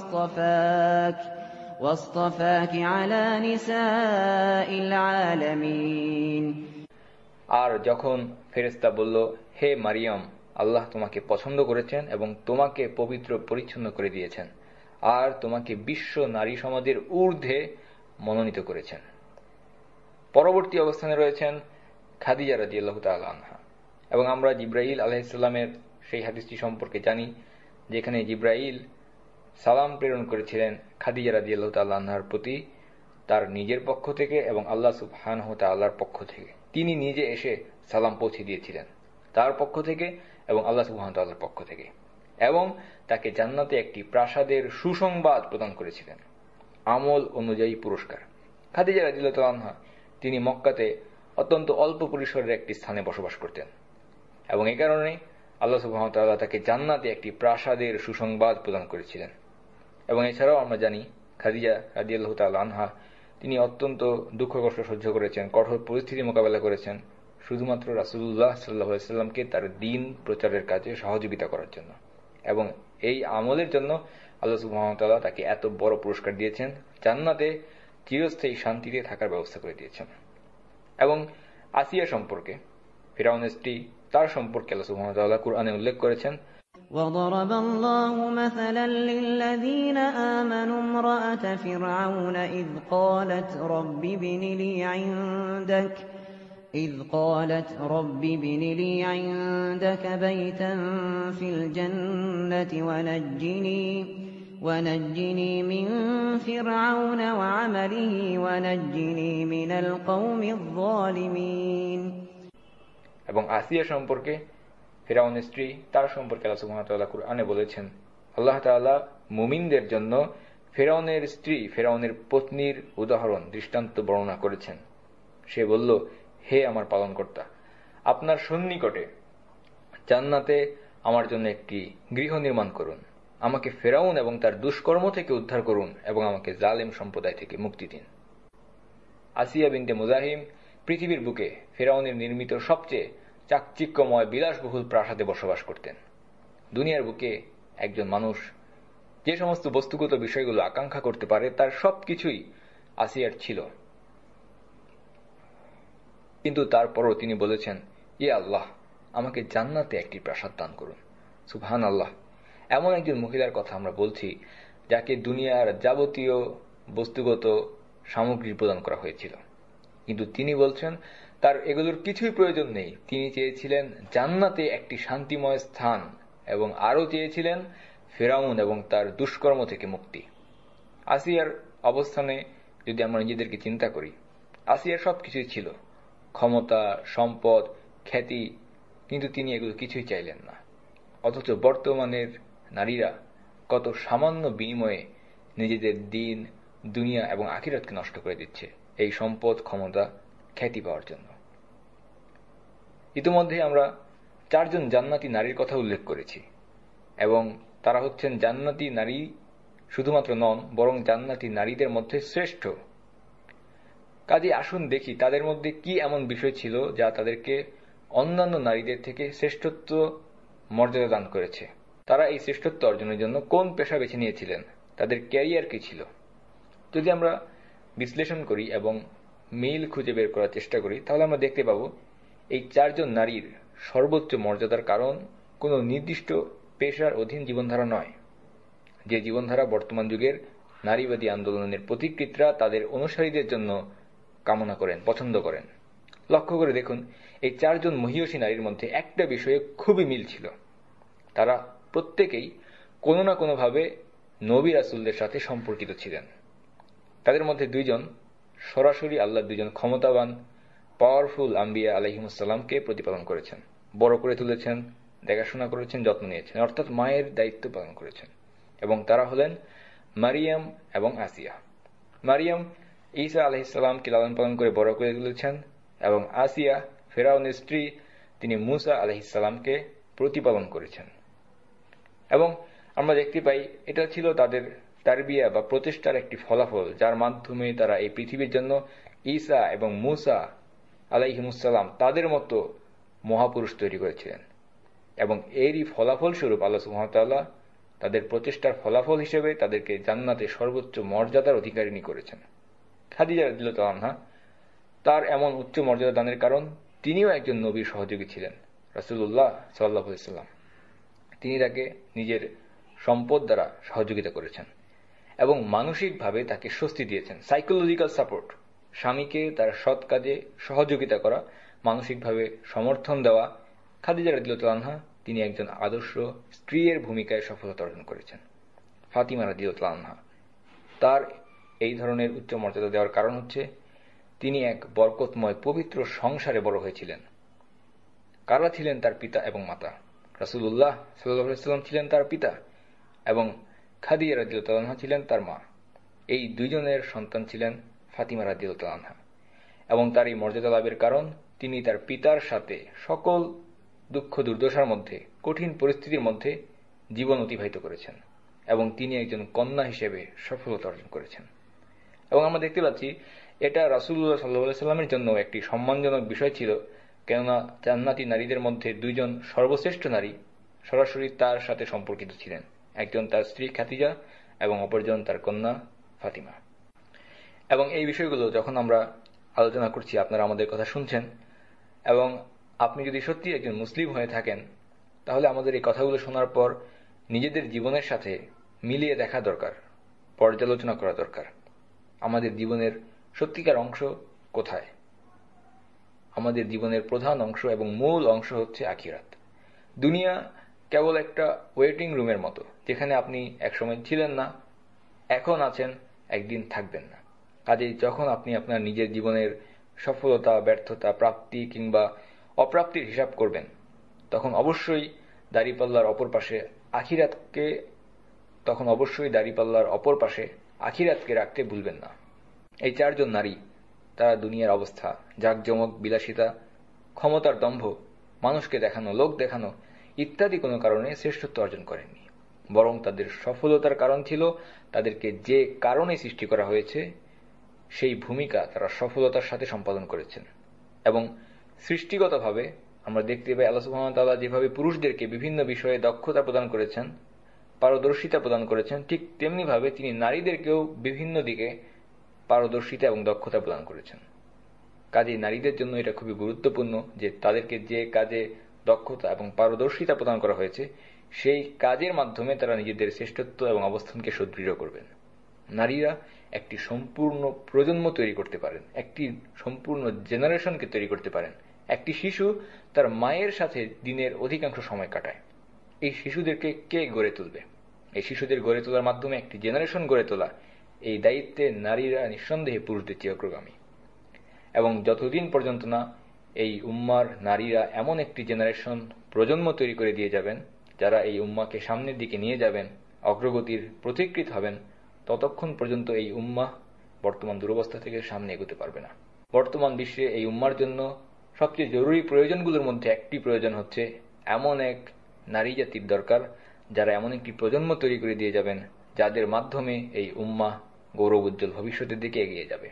وَاصْطَفَاكِ عَلَى نِسَاءِ الْعَالَمِينَ। আর যখন ফেরেশতা বলল, হে মারিয়াম, আল্লাহ তোমাকে পছন্দ করেছেন এবং তোমাকে পবিত্র পরিচ্ছন্ন করে দিয়েছেন আর তোমাকে বিশ্ব নারী সমাজের ঊর্ধ্বে মনোনীত করেছেন। পরবর্তী অবস্থানে রয়েছেন খাদিজা রাদিয়াল্লাহু তাআলা আনহা। এবং আমরা জিবরাইল আলাইহিস সালামের সেই হাদিসটি সম্পর্কে জানি, যেখানে জিবরাইল সালাম প্রেরণ করেছিলেন খাদিজা রাদিয়াল্লাহু তাআলা আনহার প্রতি তার নিজের পক্ষ থেকে এবং আল্লাহ সুবহানাহু ওয়া তাআলার পক্ষ থেকে। তিনি নিজে এসে সালাম পৌঁছে দিয়েছিলেন তার পক্ষ থেকে এবং আল্লাহ সুবহানাহু ওয়া তাআলার পক্ষ থেকে, এবং তাকে জান্নাতে একটি প্রাসাদের সুসংবাদ প্রদান করেছিলেন, আমল অনুযায়ী পুরস্কার। খাদিজা রাদিয়াল্লাহু তাআলা আনহা তিনি মক্কাতে অত্যন্ত অল্প পরিসরের একটি স্থানে বসবাস করতেন এবং এই কারণে আল্লাহ সুবহানাহু ওয়া তাআলা তাকে জান্নাতে একটি প্রাসাদের সুসংবাদ প্রদান করেছিলেন। এবং এছাড়াও আমরা জানি খাদিজা রাদিয়াল্লাহু তাআলা আনহা তিনি অত্যন্ত দুঃখ কষ্ট সহ্য করেছেন, কঠোর পরিস্থিতি মোকাবেলা করেছেন শুধুমাত্র রাসূলুল্লাহ সাল্লাল্লাহু আলাইহি ওয়াসাল্লামকে তার দ্বীন প্রচারের কাজে সহযোগিতা করার জন্য, এবং এই আমলের জন্য আল্লাহ সুবহানাহু ওয়া তাআলা তাকে এত বড় পুরস্কার দিয়েছেন, জান্নাতে চিরস্থায়ী শান্তিতে থাকার ব্যবস্থা করে দিয়েছেন। এবং আসিয়া সম্পর্কে, ফিরআউনের স্ত্রী, তার সম্পর্কে আল্লাহ সুবহানাহু ওয়া তাআলা কুরআনে উল্লেখ করেছেন, وَضَرَبَ اللَّهُ مَثَلًا لِّلَّذِينَ آمَنُوا امْرَأَتَ فِرْعَوْنَ إِذْ قَالَتْ رَبِّ ابْنِ لِي عِندَكَ بَيْتًا فِي الْجَنَّةِ وَنَجِّنِي مِن فِرْعَوْنَ وَعَمَلِهِ وَنَجِّنِي مِنَ الْقَوْمِ الظَّالِمِينَ। এবং আসিয়া সম্পর্কে, ফিরআউনের স্ত্রী, তার সম্পর্কে আল্লাহ সুবহানাহু ওয়া তাআলা কুরআনে বলেছেন, আল্লাহ তাআলা মুমিনদের জন্য ফিরআউনের স্ত্রী, ফিরআউনের পত্নীর উদাহরণ, দৃষ্টান্ত বর্ণনা করেছেন। সে বলল, হে আমার পালনকর্তা, আপনার সন্নিকটে জান্নাতে আমার জন্য একটি গৃহ নির্মাণ করুন, আমাকে ফিরআউন এবং তার দুষ্কর্ম থেকে উদ্ধার করুন এবং আমাকে জালেম সম্প্রদায় থেকে মুক্তি দিন। আসিয়া বিনতে মুজাহিম পৃথিবীর বুকে ফিরআউনের নির্মিত সবচেয়ে চাকচিক্যময় বিলাসবহুল প্রাসাদে বসবাস করতেন। দুনিয়ার বুকে একজন মানুষ যে সমস্ত বস্তুগত বিষয়গুলো আকাঙ্ক্ষা করতে পারে তার সবকিছুই আসিয়ার ছিল, কিন্তু তারপরও তিনি বলেছেন, ইয়া আল্লাহ, আমাকে জান্নাতে একটি প্রাসাদ দান করুন। সুবহানাল্লাহ, এমন একজন মহিলার কথা আমরা বলছি যাকে দুনিয়ার যাবতীয় বস্তুগত সামগ্রী প্রদান করা হয়েছিল, কিন্তু তিনি বলছেন তার এগুলোর কিছুই প্রয়োজন নেই। তিনি চেয়েছিলেন জান্নাতে একটি শান্তিময় স্থান এবং আরও চেয়েছিলেন ফিরআউন এবং তার দুষ্কর্ম থেকে মুক্তি। আসিয়ার অবস্থানে যদি আমরা নিজেদেরকে চিন্তা করি, আসিয়ার সবকিছুই ছিল, ক্ষমতা, সম্পদ, খ্যাতি, কিন্তু তিনি এগুলো কিছুই চাইলেন না। অথচ বর্তমানের নারীরা কত সামান্য বিনিময়ে নিজেদের দিন, দুনিয়া এবং আখিরাতকে নষ্ট করে দিচ্ছে এই সম্পদ, ক্ষমতা, খ্যাতি পাওয়ার জন্য। ইতিমধ্যে আমরা 4 জন জান্নাতি নারীর কথা উল্লেখ করেছি এবং তারা হচ্ছেন জান্নাতি নারী শুধুমাত্র নন, বরং জান্নাতি নারীদের মধ্যে শ্রেষ্ঠ। কাজে আসুন দেখি তাদের মধ্যে কি এমন বিষয় ছিল যা তাদেরকে অন্যান্য নারীদের থেকে শ্রেষ্ঠত্ব মর্যাদা দান করেছে। তারা এই শ্রেষ্ঠত্ব অর্জনের জন্য কোন পেশা বেছে নিয়েছিলেন, তাদের ক্যারিয়ার কি ছিল। যদি আমরা বিশ্লেষণ করি এবং মিল খুঁজে বের করার চেষ্টা করি, তাহলে আমরা দেখতে পাব এই 4 জন নারীর সর্বোচ্চ মর্যাদার কারণ কোনো নির্দিষ্ট পেশার অধীন জীবনধারা নয়, যে জীবনধারা বর্তমান যুগের নারীবাদী আন্দোলনের পথিকৃতরা তাদের অনুসারীদের জন্য কামনা করেন, পছন্দ করেন। লক্ষ্য করে দেখুন, এই 4 জন মহিয়সী নারীর মধ্যে একটা বিষয়ে খুবই মিল ছিল। তারা প্রত্যেকেই কোনো না কোনোভাবে নবী রাসূলদের সাথে সম্পর্কিত ছিলেন। তাদের মধ্যে 2 জন সরাসরি আল্লাহর 2 জন ক্ষমতাবান পাওয়ারফুল আম্বিয়া আলাইহিমুসসালামকে প্রতিপালন করেছেন, বড় করে তুলেছেন, দেখাশোনা করেছেন, যত্ন নিয়েছেন, অর্থাৎ মায়ের দায়িত্ব পালন করেছেন। এবং তারা হলেন মারিয়াম এবং আসিয়া। মারিয়াম ঈসা আলাইহিসসালামকে লালন পালন করে বড় করে তুলেছেন এবং আসিয়া ফেরাউনের স্ত্রী, তিনি মুসা আলাইহিসসালামকে প্রতিপালন করেছেন। এবং আমরা দেখতে পাই এটা ছিল তাদের তারবিয়া বা প্রচেষ্টার একটি ফলাফল, যার মাধ্যমে তারা এই পৃথিবীর জন্য ঈসা এবং মুসা আলাইহিমুসসালাম তাদের মতো মহাপুরুষ তৈরি করেছিলেন। এবং এরই ফলাফল স্বরূপ আল্লাহ সুবহানাহু ওয়া তাআলা তাদের প্রচেষ্টার ফলাফল হিসেবে তাদেরকে জান্নাতে সর্বোচ্চ মর্যাদার অধিকারিণী করেছেন। খাদিজা রাদিয়াল্লাহু আনহা, তার এমন উচ্চ মর্যাদা দানের কারণ তিনিও একজন নবীর সহযোগী ছিলেন, রাসূলুল্লাহ সাল্লাল্লাহু আলাইহি ওয়াসাল্লাম। তিনি তাকে নিজের সম্পদ দ্বারা সহযোগিতা করেছেন এবং মানসিকভাবে তাকে স্বস্তি দিয়েছেন, সাইকোলজিক্যাল সাপোর্ট। স্বামীকে তার সৎ কাজে সহযোগিতা করা, মানসিকভাবে সমর্থন দেওয়া। খাদিজা রাদিয়াল্লাহু আনহা, তিনি একজন আদর্শ স্ত্রীর ভূমিকায় সফলতা অর্জন করেছেন। ফাতিমা রাদিয়াল্লাহু আনহা, তার এই ধরনের উচ্চ মর্যাদা দেওয়ার কারণ হচ্ছে তিনি এক বরকতময় পবিত্র সংসারে বড় হয়েছিলেন। কারা ছিলেন তার পিতা এবং মাতা? রাসূলুল্লাহ সাল্লাল্লাহু আলাইহি ওয়াসাল্লাম ছিলেন তার পিতা এবং খাদিজা রাদিয়াল্লাহু আনহা ছিলেন তার মা। এই 2 জনের সন্তান ছিলেন ফাতিমা রাদিয়াল্লাহু আনহা এবং তার এই মর্যাদা লাভের কারণ তিনি তার পিতার সাথে সকল দুঃখ দুর্দশার মধ্যে, কঠিন পরিস্থিতির মধ্যে জীবন অতিবাহিত করেছেন এবং তিনি একজন কন্যা হিসেবে সফলতা অর্জন করেছেন। এবং আমরা দেখতে পাচ্ছি এটা রাসূলুল্লাহ সাল্লাল্লাহু আলাইহি ওয়াসাল্লামের জন্য একটি সম্মানজনক বিষয় ছিল, কেননা জান্নাতি নারীদের মধ্যে 2 জন সর্বশ্রেষ্ঠ নারী সরাসরি তার সাথে সম্পর্কিত ছিলেন, একজন তার স্ত্রী খাদিজা এবং অপরজন তার কন্যা ফাতিমা। এবং এই বিষয়গুলো যখন আমরা আলোচনা করছি, আপনারা আমাদের কথা শুনছেন, এবং আপনি যদি সত্যি একজন মুসলিম হয়ে থাকেন, তাহলে আমাদের এই কথাগুলো শোনার পর নিজেদের জীবনের সাথে মিলিয়ে দেখা দরকার, পর্যালোচনা করা দরকার। আমাদের জীবনের সত্যিকার অংশ কোথায়? আমাদের জীবনের প্রধান অংশ এবং মূল অংশ হচ্ছে আখিরাত। দুনিয়া কেবল একটা ওয়েটিং রুমের মতো, যেখানে আপনি একসময় ছিলেন না, এখন আছেন, একদিন থাকবেন না। কাজেই যখন আপনি আপনার নিজের জীবনের সফলতা, ব্যর্থতা, প্রাপ্তি কিংবা অপ্রাপ্তির হিসাব করবেন, তখন অবশ্যই দাঁড়িপাল্লার অপর পাশে আখিরাতকে রাখতে ভুলবেন না। এই 4 জন নারী, তারা দুনিয়ার অবস্থা, জাঁকজমক, বিলাসিতা, ক্ষমতার দম্ভ, মানুষকে দেখানো, লোক দেখানো ইত্যাদি কোনো কারণে শ্রেষ্ঠত্ব অর্জন করেননি, বরং তাদের সফলতার কারণ ছিল তাদেরকে যে কারণে সৃষ্টি করা হয়েছে সেই ভূমিকা তারা সফলতার সাথে সম্পাদন করেছেন। এবং সৃষ্টিগতভাবে আমরা দেখতে পাই আল্লাহ সুবহানাহু ওয়া তাআলা যেভাবে পুরুষদেরকে বিভিন্ন বিষয়ে দক্ষতা প্রদান করেছেন, পারদর্শিতা প্রদান করেছেন, ঠিক তেমনিভাবে তিনি নারীদেরকেও বিভিন্ন দিকে পারদর্শিতা এবং দক্ষতা প্রদান করেছেন। কাজেই নারীদের জন্য এটা খুবই গুরুত্বপূর্ণ যে তাদেরকে যে কাজে দক্ষতা এবং পারদর্শিতা প্রদান করা হয়েছে, সেই কাজের মাধ্যমে তারা নিজেদের শ্রেষ্ঠত্ব এবং অবস্থানকে সুদৃঢ় করবেন। নারীরা একটি সম্পূর্ণ প্রজন্ম তৈরি করতে পারেন, একটি সম্পূর্ণ জেনারেশনকে তৈরি করতে পারেন। একটি শিশু তার মায়ের সাথে দিনের অধিকাংশ সময় কাটায়। এই শিশুদেরকে কে গড়ে তুলবে? এই শিশুদের গড়ে তোলার মাধ্যমে একটি জেনারেশন গড়ে তোলা, এই দায়িত্বে নারীরা নিঃসন্দেহে পুরুষদের চেয়ে অগ্রগামী। এবং যতদিন পর্যন্ত না এই উম্মার নারীরা এমন একটি জেনারেশন প্রজন্ম তৈরি করে দিয়ে যাবেন যারা এই উম্মাকে সামনের দিকে নিয়ে যাবেন, অগ্রগতির প্রতিকৃত হবেন, ততক্ষণ পর্যন্ত এই উম্মাহ বর্তমান দুরবস্থা থেকে সামনে এগোতে পারবে না। বর্তমান বিশ্বে এই উম্মার জন্য সবচেয়ে জরুরি প্রয়োজনগুলোর মধ্যে একটি প্রয়োজন হচ্ছে এমন এক নারী জাতির দরকার যারা এমন একটি প্রজন্ম তৈরি করে দিয়ে যাবেন যাদের মাধ্যমে এই উম্মাহ গৌরব উজ্জ্বল ভবিষ্যতের দিকে এগিয়ে যাবে।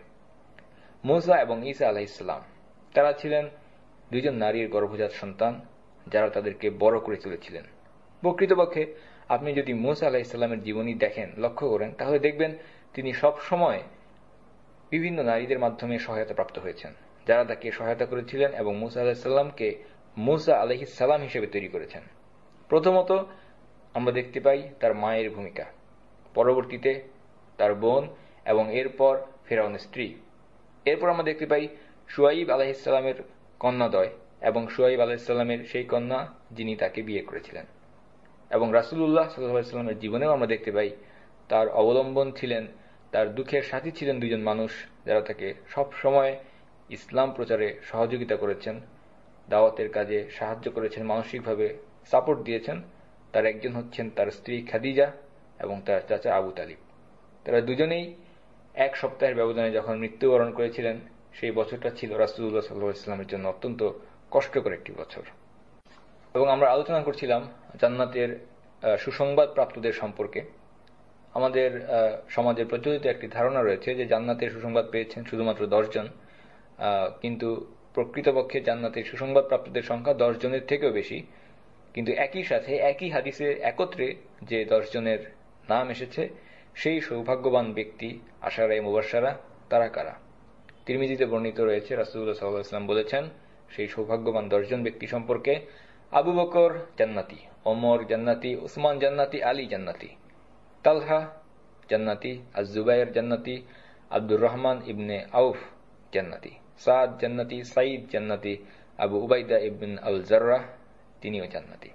মুসা এবং ঈসা আলাইহিসসালাম তারা ছিলেন দুইজন নারীর গর্ভজাত সন্তান যারা তাদেরকে বড় করে তুলেছিলেন। প্রকৃতপক্ষে আপনি যদি মুসা আলাইহিসসালামের জীবনী দেখেন, লক্ষ্য করেন, তাহলে দেখবেন তিনি সব সময় বিভিন্ন নারীদের মাধ্যমে সহায়তা প্রাপ্ত হয়েছেন যারা তাকে সহায়তা করেছিলেন এবং মুসা আলাইহিসসালামকে মুসা আলাইহিসসালাম হিসেবে তৈরি করেছেন। প্রথমত আমরা দেখতে পাই তার মায়ের ভূমিকা, পরবর্তীতে তার বোন এবং এরপর ফেরাউনের স্ত্রী। এরপর আমরা দেখতে পাই শুআইব আলাইহিসসালামের কন্যাদ্বয় এবং শুআইব আলাইহিসসালামের সেই কন্যা যিনি তাকে বিয়ে করেছিলেন। এবং রাসূলুল্লাহ সাল্লাল্লাহু আলাইহি ওয়াসাল্লামের জীবনেও আমরা দেখতে পাই তার অবলম্বন ছিলেন, তার দুঃখের সাথী ছিলেন দুইজন মানুষ যারা তাকে সব সময় ইসলাম প্রচারে সহযোগিতা করেছেন, দাওয়াতের কাজে সাহায্য করেছেন, মানসিকভাবে সাপোর্ট দিয়েছেন। তার একজন হচ্ছেন তার স্ত্রী খাদিজা এবং তার চাচা আবু তালিব। তারা দুজনেই এক সপ্তাহের ব্যবধানে যখন মৃত্যুবরণ করেছিলেন, সেই বছরটা ছিল রাসূলুল্লাহ সাল্লাল্লাহু আলাইহি ওয়াসাল্লামের জন্য অত্যন্ত কষ্টকর একটি বছর। এবং আমরা আলোচনা করছিলাম জান্নাতের সুসংবাদ প্রাপ্তদের সম্পর্কে। আমাদের সমাজের প্রচলিত একটি ধারণা রয়েছে যে জান্নাতের সুসংবাদ পেয়েছেন শুধুমাত্র 10 জন, কিন্তু প্রকৃতপক্ষে জান্নাতের সুসংবাদ প্রাপ্তদের সংখ্যা 10 জনের থেকেও বেশি। কিন্তু একই সাথে একই হাদিসে একত্রে যে 10 জনের নাম এসেছে, সেই সৌভাগ্যবান ব্যক্তি আশারায়ে মুবাশশারা তারা কারা? তিরমিজিতে বর্ণিত রয়েছে রাসূলুল্লাহ সাল্লাল্লাহু আলাইহি ওয়াসাল্লাম বলেছেন সেই সৌভাগ্যবান 10 জন ব্যক্তি সম্পর্কে, আবু বকর জান্নাতি, ওমর জান্নাতি, উসমান জান্নাতি, আলী জান্নাতি, তালহা জান্নাতি, আজ-জুবাইর জান্নাতি, আব্দুর রহমান ইবনে আউফ জান্নাতি, সাদ জান্নাতি, সাঈদ জান্নাতি, আবু উবাইদা ইবন আল জাররাহ তিনিও জান্নাতি।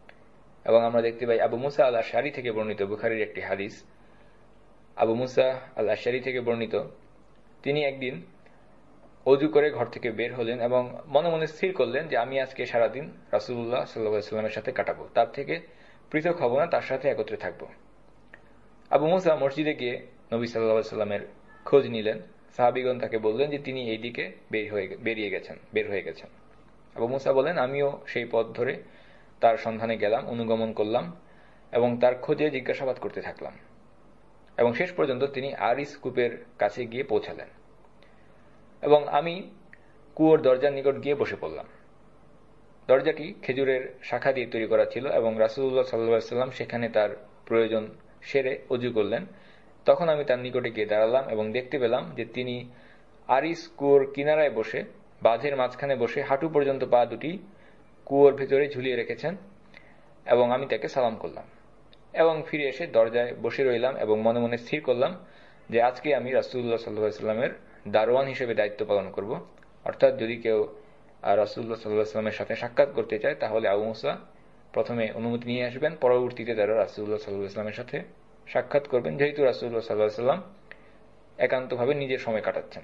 এবং আমরা দেখতে পাই আবু মুসা আল আশআরী থেকে বর্ণিত, বুখারীর একটি হাদিস, আবু মুসা আল আশআরী থেকে বর্ণিত, তিনি একদিন অজু করে ঘর থেকে বের হলেন এবং মনে মনে স্থির করলেন যে আমি আজকে সারাদিন রাসূলুল্লাহ সাল্লাল্লাহু আলাইহি ওয়াসাল্লামের সাথে কাটাবো, তার থেকে পৃথক হব না, তার সাথে একত্রে থাকব। আবু মুসা মসজিদে গিয়ে নবী সাল্লাল্লাহু আলাইহি ওয়াসাল্লামের খোঁজ নিলেন। সাহাবীগণ তাকে বললেন যে তিনি এই দিকে বের হয়ে গেছেন। আবু মুসা বলেন, আমিও সেই পথ ধরে তার সন্ধানে গেলাম, অনুগমন করলাম এবং তার খোঁজে জিজ্ঞাসাবাদ করতে থাকলাম এবং শেষ পর্যন্ত তিনি আরিস কূপের কাছে গিয়ে পৌঁছালেন এবং আমি কুয়োর দরজার নিকট গিয়ে বসে পড়লাম। দরজাটি খেজুরের শাখা দিয়ে তৈরি করা ছিল এবং রাসূলুল্লাহ সাল্লাল্লাহু আলাইহি ওয়াসাল্লাম সেখানে তার প্রয়োজন সেরে অজু করলেন। তখন আমি তার নিকটে গিয়ে দাঁড়ালাম এবং দেখতে পেলাম যে তিনি আরিস কুয়োর কিনারায় বসে, বাঁধের মাঝখানে বসে হাঁটু পর্যন্ত পা দুটি কুয়োর ভেতরে ঝুলিয়ে রেখেছেন এবং আমি তাকে সালাম করলাম এবং ফিরে এসে দরজায় বসে রইলাম এবং মনে মনে স্থির করলাম যে আজকে আমি রাসূলুল্লাহ সাল্লাল্লাহু আলাইহি ওয়াসাল্লামের দারোয়ান হিসেবে দায়িত্ব পালন করব। অর্থাৎ যদি কেউ রাসূলুল্লাহ সাল্লাল্লাহু আলাইহি ওয়াসাল্লামের সাথে সাক্ষাৎ করতে চায় তাহলে আবু মুসা প্রথমে অনুমতি নিয়ে আসবেন, পরবর্তীতে তারা রাসূলুল্লাহ সাল্লাল্লাহু আলাইহি ওয়াসাল্লামের সাথে সাক্ষাৎ করবেন, যেহেতু রাসূলুল্লাহ সাল্লাল্লাহু আলাইহি ওয়াসাল্লাম একান্তভাবে নিজের সময় কাটাচ্ছেন।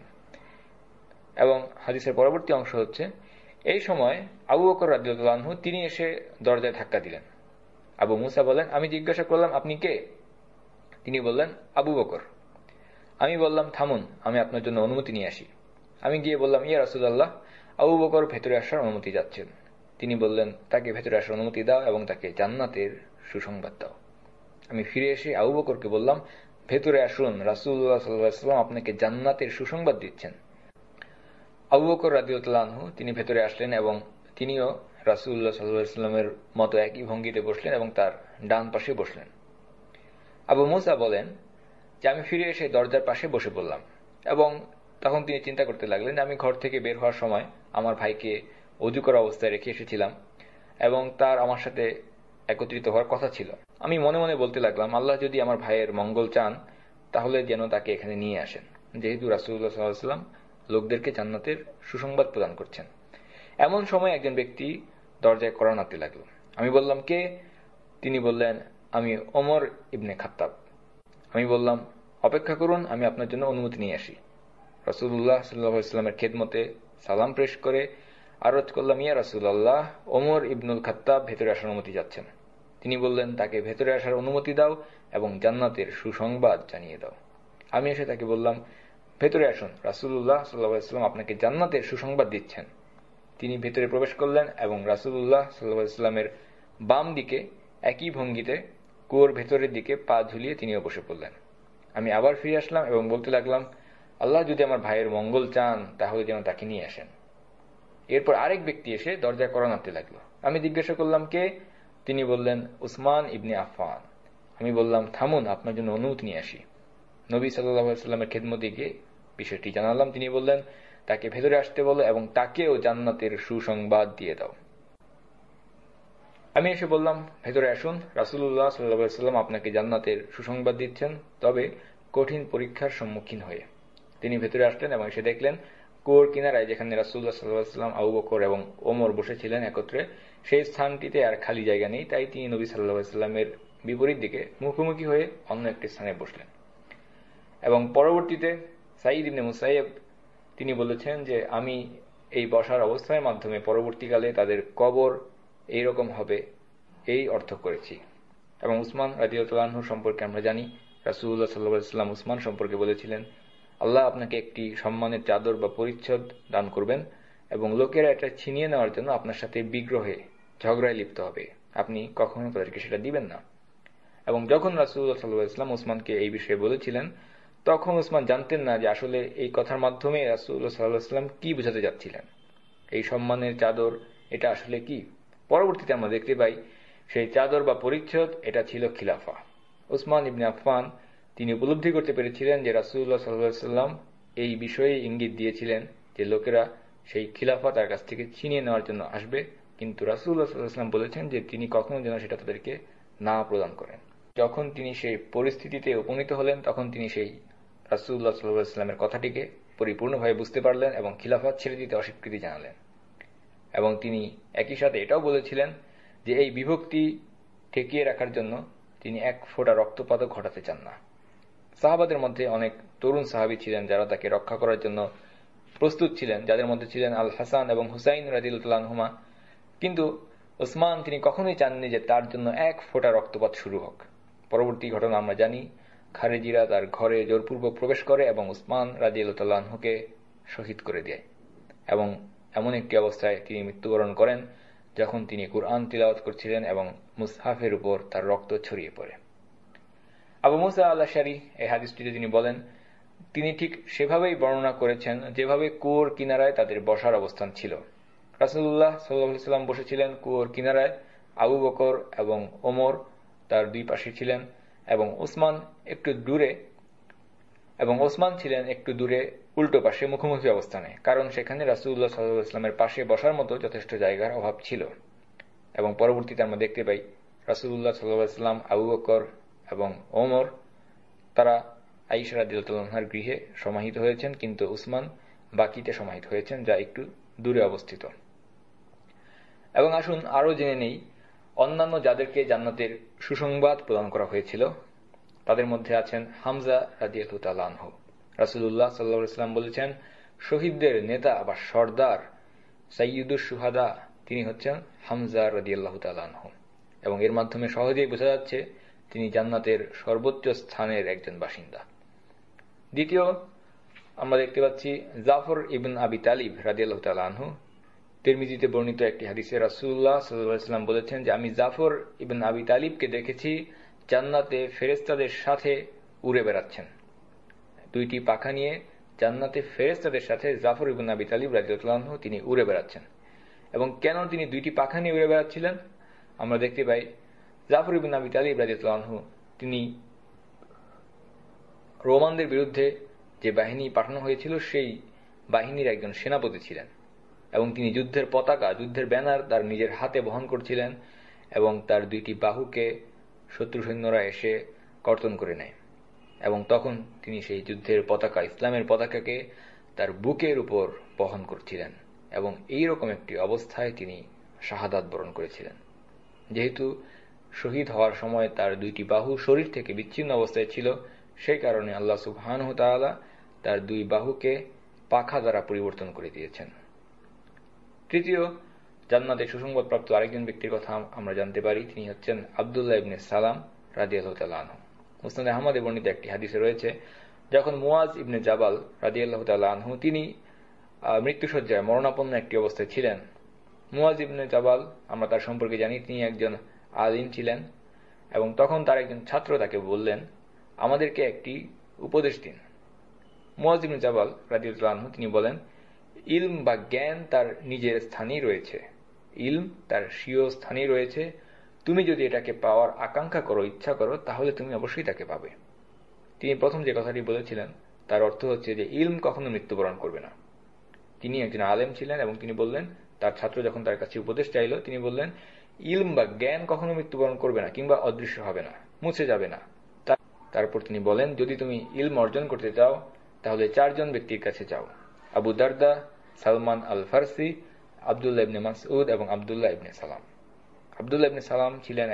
এবং হাদিসের পরবর্তী অংশ হচ্ছে, এই সময় আবু বকর রাদিয়াল্লাহু আনহু তিনি এসে দরজায় ধাক্কা দিলেন। আবু মুসা বলেন, আমি জিজ্ঞাসা করলাম আপনি কে? তিনি বললেন আবু বকর। আমি বললাম থামুন, আমি আপনার জন্য অনুমতি নিয়ে আসি। আমি গিয়ে বললাম, ইয়া রাসূলুল্লাহ, আবু বকর ভেতরে আসার অনুমতি যাচ্ছেন। তিনি বললেন, তাকে ভেতরে আসার অনুমতি দাও এবং তাকে জান্নাতের সুসংবাদ দাও। আমি ফিরে এসে আবু বকরকে বললাম, ভেতরে আসুন, রাসূলুল্লাহ সাল্লাল্লাহু আলাইহি ওয়াসাল্লাম আপনাকে জান্নাতের সুসংবাদ দিচ্ছেন। আবু বকর রাদিয়াল্লাহু আনহু তিনি ভেতরে আসলেন এবং তিনিও রাসূলুল্লাহ সাল্লাল্লাহু আলাইহি ওয়াসাল্লামের মতো একই ভঙ্গিতে বসলেন এবং তার ডান পাশে বসলেন। আবু মুসা বলেন যে আমি ফিরে এসে দরজার পাশে বসে পড়লাম এবং তখন তিনি চিন্তা করতে লাগলেন, আমি ঘর থেকে বের হওয়ার সময় আমার ভাইকে অজু করা অবস্থায় রেখে এসেছিলাম এবং তার আমার সাথে একত্রিত হওয়ার কথা ছিল। আমি মনে মনে বলতে লাগলাম, আল্লাহ যদি আমার ভাইয়ের মঙ্গল চান তাহলে যেন তাকে এখানে নিয়ে আসেন, যেহেতু রাসূলুল্লাহ সাল্লাল্লাহু আলাইহি ওয়াসাল্লাম লোকদেরকে জান্নাতের সুসংবাদ প্রদান করছেন। এমন সময় একজন ব্যক্তি দরজায় কড়া নাড়তে লাগলো। আমি বললাম, কে? তিনি বললেন, আমি ওমর ইবনে খাত্তাব। আমি বললাম, অপেক্ষা করুন, আমি আপনার জন্য অনুমতি নিয়ে আসি। রাসূলুল্লাহ সাল্লাল্লাহু আলাইহি ওয়াসাল্লামের খেদমতে সালাম পেশ করে আরজ করলাম, ইয়া রাসূলুল্লাহ, ওমর ইবনুল খাত্তাব ভেতরে আসার অনুমতি যাচ্ছেন। তিনি বললেন, তাকে ভেতরে আসার অনুমতি দাও এবং জান্নাতের সুসংবাদ জানিয়ে দাও। আমি এসে তাকে বললাম, ভেতরে আসুন, রাসূলুল্লাহ সাল্লাল্লাহু আলাইহি ওয়াসাল্লাম আপনাকে জান্নাতের সুসংবাদ দিচ্ছেন। তিনি ভেতরে প্রবেশ করলেন এবং রাসূলুল্লাহ সাল্লাল্লাহু আলাইহি ওয়াসাল্লামের বাম দিকে একই ভঙ্গিতে কুয়োর ভেতরের দিকে পা ঝুলিয়ে তিনিও বসে পড়লেন। আমি আবার ফিরে আসলাম এবং বলতে লাগলাম, আল্লাহ যদি আমার ভাইয়ের মঙ্গল চান তাহলে যেন তাকে নিয়ে আসেন। এরপর আরেক ব্যক্তি এসে দরজায় কড়া নাড়তে লাগলো। আমি জিজ্ঞাসা করলাম, কে? তিনি বললেন, উসমান ইবনে আফফান। আমি বললাম, থামুন, আপনার জন্য অনুমতি নিয়ে আসি। নবী সাল্লাল্লাহু আলাইহি ওয়াসাল্লামের খেদমতে গিয়ে বিষয়টি জানালাম। তিনি বললেন, তাকে ভেতরে আসতে বলো এবং তাকেও জান্নাতের সুসংবাদ দিয়ে দাও। আমি এসে বললাম, ভেতরে আসুন, রাসূলুল্লাহ সাল্লাল্লাহু আলাইহি ওয়াসাল্লাম আপনাকে জান্নাতের সুসংবাদ দিচ্ছেন, তবে কঠিন পরীক্ষার সম্মুখীন হয়ে। তিনি ভেতরে আসলেন এবং এসে দেখলেন কুয়োর কিনারায়, যেখানে রাসূলুল্লাহ সাল্লাল্লাহু আলাইহি ওয়াসাল্লাম, আবু বকর এবং ওমর বসেছিলেন একত্রে, সেই স্থানটিতে আর খালি জায়গা নেই। তাই তিনি নবী সাল্লাল্লাহু আলাইহি ওয়াসাল্লামের বিপরীত দিকে মুখোমুখি হয়ে অন্য একটি স্থানে বসলেন। এবং পরবর্তীতে সাঈদ ইবনে মুসাইয়্যিব তিনি বলেছেন যে, আমি এই বসার অবস্থার মাধ্যমে পরবর্তীকালে তাদের কবর এইরকম হবে এই অর্থ করেছি। এবং উসমান রাদিয়াল্লাহু আনহু সম্পর্কে আমরা জানি, রাসূলুল্লাহ সাল্লাল্লাহু আলাইহি ওয়াসাল্লাম উসমান সম্পর্কে বলেছিলেন, আল্লাহ আপনাকে একটি সম্মানের চাদর বা পরিচ্ছদ দান করবেন এবং লোকেরা এটা ছিনিয়ে নেওয়ার জন্য আপনার সাথে বিগ্রহে ঝগড়ায় লিপ্ত হবে, আপনি কখনো তাদেরকে সেটা দিবেন না। এবং যখন রাসূলুল্লাহ সাল্লাল্লাহু আলাইহি ওয়াসাল্লাম উসমানকে এই বিষয়ে বলেছিলেন, তখন উসমান জানতেন না যে আসলে এই কথার মাধ্যমে রাসূলুল্লাহ সাল্লাল্লাহু আলাইহি ওয়াসাল্লাম কি বোঝাতে যাচ্ছিলেন, এই সম্মানের চাদর এটা আসলে কি। পরবর্তীতে আমরা দেখতে পাই সেই চাদর বা পরিচ্ছদ এটা ছিল খিলাফা। উসমান ইবনে আফফান তিনি উপলব্ধি করতে পেরেছিলেন যে রাসূলুল্লাহ সাল্লাল্লাহু আলাইহি ওয়াসাল্লাম এই বিষয়ে ইঙ্গিত দিয়েছিলেন যে লোকেরা সেই খিলাফা তার কাছ থেকে ছিনিয়ে নেওয়ার জন্য আসবে, কিন্তু রাসূলুল্লাহ সাল্লাল্লাহু আলাইহি ওয়াসাল্লাম বলেছেন যে তিনি কখনো যেন সেটা তাদেরকে না প্রদান করেন। যখন তিনি সেই পরিস্থিতিতে উপনীত হলেন, তখন তিনি সেই রাসূলুল্লাহ সাল্লাল্লাহু আলাইহি ওয়াসাল্লামের কথাটিকে পরিপূর্ণভাবে বুঝতে পারলেন এবং খিলাফত ছেড়ে দিতে অস্বীকৃতি জানালেন। এবং তিনি একই সাথে এটাও বলেছিলেন যে এই বিভক্তি ঠেকিয়ে রাখার জন্য তিনি এক ফোঁটা রক্তপাতও ঘটাতে চান না। সাহাবাদের মধ্যে অনেক তরুণ সাহাবী ছিলেন যারা তাকে রক্ষা করার জন্য প্রস্তুত ছিলেন, যাদের মধ্যে ছিলেন আল হাসান এবং হুসাইন রাদিয়াল্লাহু আনহুমা। কিন্তু উসমান তিনি কখনোই চাননি যে তার জন্য এক ফোঁটা রক্তপাত শুরু হোক। পরবর্তী ঘটনা আমরা জানি, খারেজিরা তার ঘরে জোরপূর্বক প্রবেশ করে এবং উসমান রাদিয়াল্লাহু আনহুকে শহীদ করে দেয় এবং এমন একটি অবস্থায় তিনি মৃত্যুবরণ করেন যখন তিনি কুরআন তিলাওয়াত করছিলেন এবং মুসহাফের উপর তার রক্ত ছড়িয়ে পড়ে। আবু মুসা আল-আশআরী এই হাদিসটিতে তিনি বলেন, তিনি ঠিক সেভাবেই বর্ণনা করেছেন যেভাবে কুয়োর কিনারায় তাদের বসার অবস্থান ছিল। রাসূলুল্লাহ সাল্লাল্লাহু আলাইহি ওয়াসাল্লাম বসেছিলেন কুয়োর কিনারায়, আবু বকর এবং ওমর তার দুই পাশে ছিলেন এবং ওসমান ছিলেন একটু দূরে উল্টো পাশে মুখোমুখি অবস্থানে, কারণ সেখানে রাসূলুল্লাহ সাল্লাল্লাহু আলাইহি ওয়াসাল্লামের পাশে বসার মতো যথেষ্ট জায়গার অভাব ছিল। এবং পরবর্তীতে আমরা দেখতে পাই রাসূলুল্লাহ সাল্লাল্লাহু আলাইহি ওয়াসাল্লাম, আবু বকর এবং ওমর তারা আয়েশা রাদিয়াল্লাহু আনহার গৃহে সমাহিত হয়েছেন, কিন্তু উসমান বাকিতে সমাহিত হয়েছেন, যা একটু দূরে অবস্থিত। এবং আসুন আরো জেনে নেই অন্যান্য যাদেরকে জান্নাতের সুসংবাদ প্রদান করা হয়েছিল। তাদের মধ্যে আছেন হামজা রাদিয়াল্লাহু তাআলা আনহু। রাসূলুল্লাহ সাল্লাল্লাহু আলাইহি ওয়াসাল্লাম বলেছেন, শহীদদের নেতা বা সর্দার সাইয়্যিদুশ শুহাদা তিনি হচ্ছেন হামজা রাদিয়াল্লাহু তাআলা আনহু। এবং এর মাধ্যমে সহজেই বোঝা যাচ্ছে তিনি জান্নাতের সর্বোচ্চ স্থানের একজন বাসিন্দা। দ্বিতীয় আমরা দেখতে পাচ্ছি জাফর ইবন আবি তালিব রাদিয়াল্লাহু তাআলা আনহু। তিরমিজিতে বর্ণিত একটি হাদিসে রাসূলুল্লাহ সাল্লাল্লাহু আলাইহি ওয়াসাল্লাম বলেছেন যে আমি জাফর ইবন আবি তালিবকে দেখেছি জান্নাতে ফেরেশতাদের সাথে উড়ে বেড়াচ্ছেন। দুইটি পাখা নিয়ে জান্নাতে ফেরেশতাদের সাথে জাফর ইবন আবি তালিব রাদিয়াল্লাহু আনহু তিনি উড়ে বেড়াচ্ছেন। এবং কেন তিনি দুইটি পাখা নিয়ে উড়ে বেড়াচ্ছিলেন আমরা দেখতে পাই, জাফর ইবন আবি তালিব রাদিয়াল্লাহু আনহু তিনি রোমানদের বিরুদ্ধে যে বাহিনী পাঠানো হয়েছিল সেই বাহিনীর একজন সেনাপতি ছিলেন এবং তিনি যুদ্ধের পতাকা, যুদ্ধের ব্যানার তার নিজের হাতে বহন করছিলেন এবং তার দুইটি বাহুকে শত্রু সৈন্যরা এসে কর্তন করে নেয় এবং তখন তিনি সেই যুদ্ধের পতাকা, ইসলামের পতাকাকে তার বুকের উপর বহন করছিলেন এবং এইরকম একটি অবস্থায় তিনি শাহাদাত বরণ করেছিলেন। যেহেতু শহীদ হওয়ার সময় তার দুইটি বাহু শরীর থেকে বিচ্ছিন্ন অবস্থায় ছিল, সেই কারণে আল্লাহ সুবহানাহু ওয়া তাআলা তার দুই বাহুকে পাখা দ্বারা পরিবর্তন করে দিয়েছেন। তৃতীয় জান্নাতে সুসংবাদপ্রাপ্ত আরেকজন ব্যক্তির কথা আমরা জানতে পারি, তিনি হচ্ছেন আব্দুল্লাহ ইবনে সালাম রাদিয়াল্লাহু তাআলা আনহু। মুসনাদে আহমদে বর্ণিত একটি হাদিসে রয়েছে, যখন মুয়াজ ইবনে জাবাল রাদিয়াল্লাহু তাআলা আনহু তিনি মৃত্যুশয্যায় মরণাপন্ন একটি অবস্থায় ছিলেন। মুয়াজ ইবনে জাবাল, আমরা তার সম্পর্কে জানি, তিনি একজন আলিম ছিলেন এবং তখন তার একজন ছাত্র তাকে বললেন, আমাদেরকে একটি উপদেশ দিন। মুয়াজ ইবনে জাবাল রাদিয়াল্লাহু আনহু তিনি বলেন, ইলম বা জ্ঞান তার নিজের স্থানেই রয়েছে, ইলম তার স্বীয় স্থানেই রয়েছে, তুমি যদি এটাকে পাওয়ার আকাঙ্ক্ষা করো, ইচ্ছা করো, তাহলে তুমি অবশ্যই তাকে পাবে। তিনি প্রথম যে কথাটি বলেছিলেন তার অর্থ হচ্ছে যে ইলম কখনো মৃত্যুবরণ করবে না। তিনি একজন আলেম ছিলেন এবং তিনি বললেন, তার ছাত্র যখন তার কাছে উপদেশ চাইল, তিনি বললেন ইলম বা জ্ঞান কখনো মৃত্যুবরণ করবে না কিংবা অদৃশ্য হবে না, মুছে যাবে না। তারপর তিনি বলেন, যদি তুমি ইলম অর্জন করতে চাও তাহলে চারজন ব্যক্তির কাছে যাও, আবু দারদা, সালমান আল ফারসি, আব্দুল্লাহ ইবনে মাসউদ এবং আব্দুল্লাহ ইবনে সালাম। আব্দুল্লাহ ইবনে সালাম ছিলেন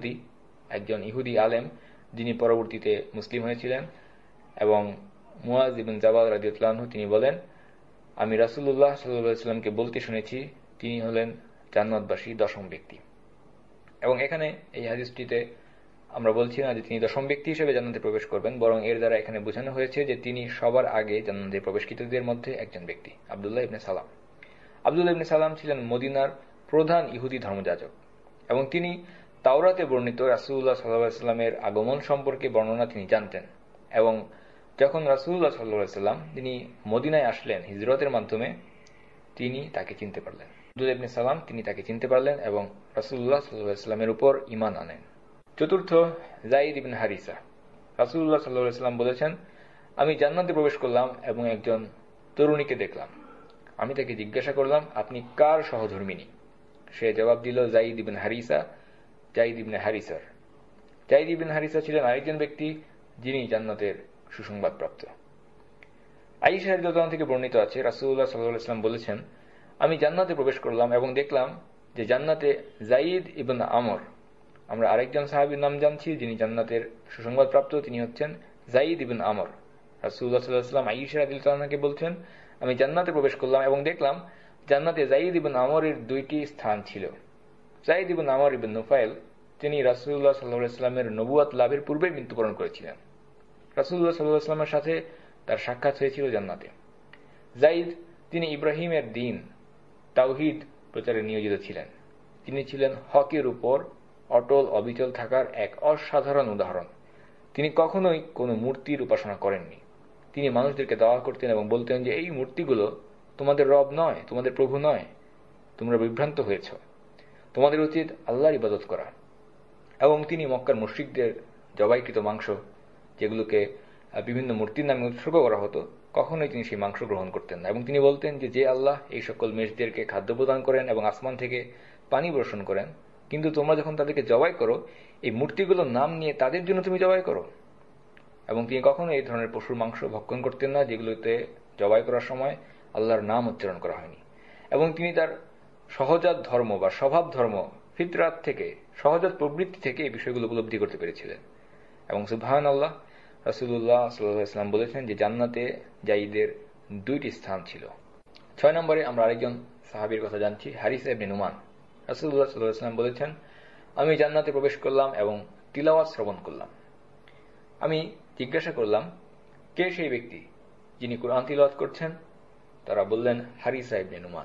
একজন ইহুদি আলেম, যিনি পরবর্তীতে মুসলিম হয়েছিলেন। এবং মুয়াজ ইবনে জাবাল রাদিয়াল্লাহু আনহু তিনি বলেন, আমি রাসূলুল্লাহ সাল্লাল্লাহু আলাইহি ওয়াসাল্লামকে বলতে শুনেছি তিনি হলেন জান্নাতবাসী দশম ব্যক্তি। এবং এখানে এই হাদিসটিতে আমরা বলছি না যে তিনি দশম ব্যক্তি হিসেবে জান্নাতে প্রবেশ করবেন, বরং এর দ্বারা এখানে বোঝানো হয়েছে যে তিনি সবার আগে জান্নাতে প্রবেশকৃতদের মধ্যে একজন ব্যক্তি, আব্দুল্লাহ ইবনে সালাম। আব্দুল্লাহ ইবনে সালাম ছিলেন মদিনার প্রধান ইহুদি ধর্মযাজক এবং তিনি তাওরাতে বর্ণিত রাসূলুল্লাহ সাল্লাল্লাহু আলাইহি ওয়াসাল্লামের আগমন সম্পর্কে বর্ণনা তিনি জানতেন। এবং যখন রাসূলুল্লাহ সাল্লাল্লাহু আলাইহি ওয়াসাল্লাম তিনি মদিনায় আসলেন হিজরতের মাধ্যমে, তিনি তাকে চিনতে পারলেন। আব্দুল্লাহ ইবনে সালাম তিনি তাকে চিনতে পারলেন এবং রাসূলুল্লাহ সাল্লাল্লাহু আলাইহি ওয়াসাল্লামের উপর ঈমান আনেন। চতুর্থ, যায়েদ ইবনে হারিসা। রাসূলুল্লাহ সাল্লাল্লাহু আলাইহি ওয়াসাল্লাম বলেছেন, আমি জান্নাতে প্রবেশ করলাম এবং একজন তরুণীকে দেখলাম। আমি তাকে জিজ্ঞাসা করলাম, আপনি কার সহধর্মিণী? সে জবাব দিল, যায়েদ ইবনে হারিসা, যায়েদ ইবনে হারিসার। যায়েদ ইবনে হারিসা ছিলেন আরেকজন ব্যক্তি যিনি জান্নাতের সুসংবাদপ্রাপ্ত। আয়েশা রাদিয়াল্লাহু আনহা থেকে বর্ণিত আছে, রাসূলুল্লাহ সাল্লাল্লাহু আলাইহি ওয়াসাল্লাম বলেছেন, আমি জান্নাতে প্রবেশ করলাম এবং দেখলাম যে জান্নাতে যায়েদ ইবনে আমর, আমরা আরেকজন সাহাবীর নাম জানছি যিনি জান্নাতের সুসংবাদপ্রাপ্ত, তিনি হচ্ছেন যায়েদ ইবনে আমর। রাসূলুল্লাহ সাল্লাল্লাহু আলাইহি ওয়াসাল্লাম আয়েশা রাদিয়াল্লাহু আনহাকে বলছেন, আমি জান্নাতে প্রবেশ করলাম এবং দেখলাম জান্নাতে যায়েদ ইবনে আমরের দুইটি স্থান ছিল। যায়েদ ইবনে আমর ইবনে নুফাইল তিনি রাসূলুল্লাহ সাল্লাল্লাহু আলাইহি ওয়াসাল্লামের নবুয়ত লাভের পূর্বে মৃত্যুবরণ করেছিলেন। রাসূলুল্লাহ সাল্লাল্লাহু আলাইহি ওয়াসাল্লামের সাথে তার সাক্ষাৎ হয়েছিল জান্নাতে। যায়েদ তিনি ইব্রাহিমের দ্বীন তাওহীদ প্রচারে নিয়োজিত ছিলেন। তিনি ছিলেন হকের উপর অটল অবিচল থাকার এক অসাধারণ উদাহরণ। তিনি কখনোই কোনো মূর্তির উপাসনা করেননি। তিনি মানুষদেরকে দাওয়া করতেন এবং বলতেন যে এই মূর্তিগুলো তোমাদের রব নয়, তোমাদের প্রভু নয়, তোমরা বিভ্রান্ত হয়েছ, তোমাদের উচিত আল্লাহর ইবাদত করা। এবং তিনি মক্কার মুশরিকদের জবাইকৃত মাংস, যেগুলোকে বিভিন্ন মূর্তির নামে উৎসর্গ করা হতো, কখনোই তিনি সেই মাংস গ্রহণ করতেন না। এবং তিনি বলতেন যে আল্লাহ এই সকল মেষদেরকে খাদ্য প্রদান করেন এবং আসমান থেকে পানি বর্ষণ করেন, কিন্তু তোমরা যখন তাদেরকে জবাই করো এই মূর্তিগুলোর নাম নিয়ে তাদের জন্য তুমি জবাই করো। এবং তিনি কখনো এই ধরনের পশুর মাংস ভক্ষণ করতেন না যেগুলোতে জবাই করার সময় আল্লাহর নাম উচ্চারণ করা হয়নি। এবং তিনি তার সহজাত ধর্ম বা স্বভাব ধর্ম, ফিতরাত থেকে, সহজাত প্রবৃত্তি থেকে এই বিষয়গুলো উপলব্ধি করতে পেরেছিলেন। এবং সুবহানাল্লাহ, রাসূলুল্লাহ সাল্লাল্লাহু আলাইহি ওয়াসাল্লাম বলেছেন যে জান্নাতে যায়েদের দুইটি স্থান ছিল। 6 নম্বরে আমরা আরেকজন সাহাবীর কথা জানছি, হারিসা ইবনে নুমান। রাসূলুল্লাহ সাল্লাল্লাহু আলাইহি ওয়াসাল্লাম বলেছেন, আমি জান্নাতে প্রবেশ করলাম এবং তিলাওয়াত শ্রবণ করলাম। আমি জিজ্ঞাসা করলাম, কে সেই ব্যক্তি যিনি কুরআন তিলাওয়াত করছেন? তারা বললেন, হারিসা ইবনে নুমান।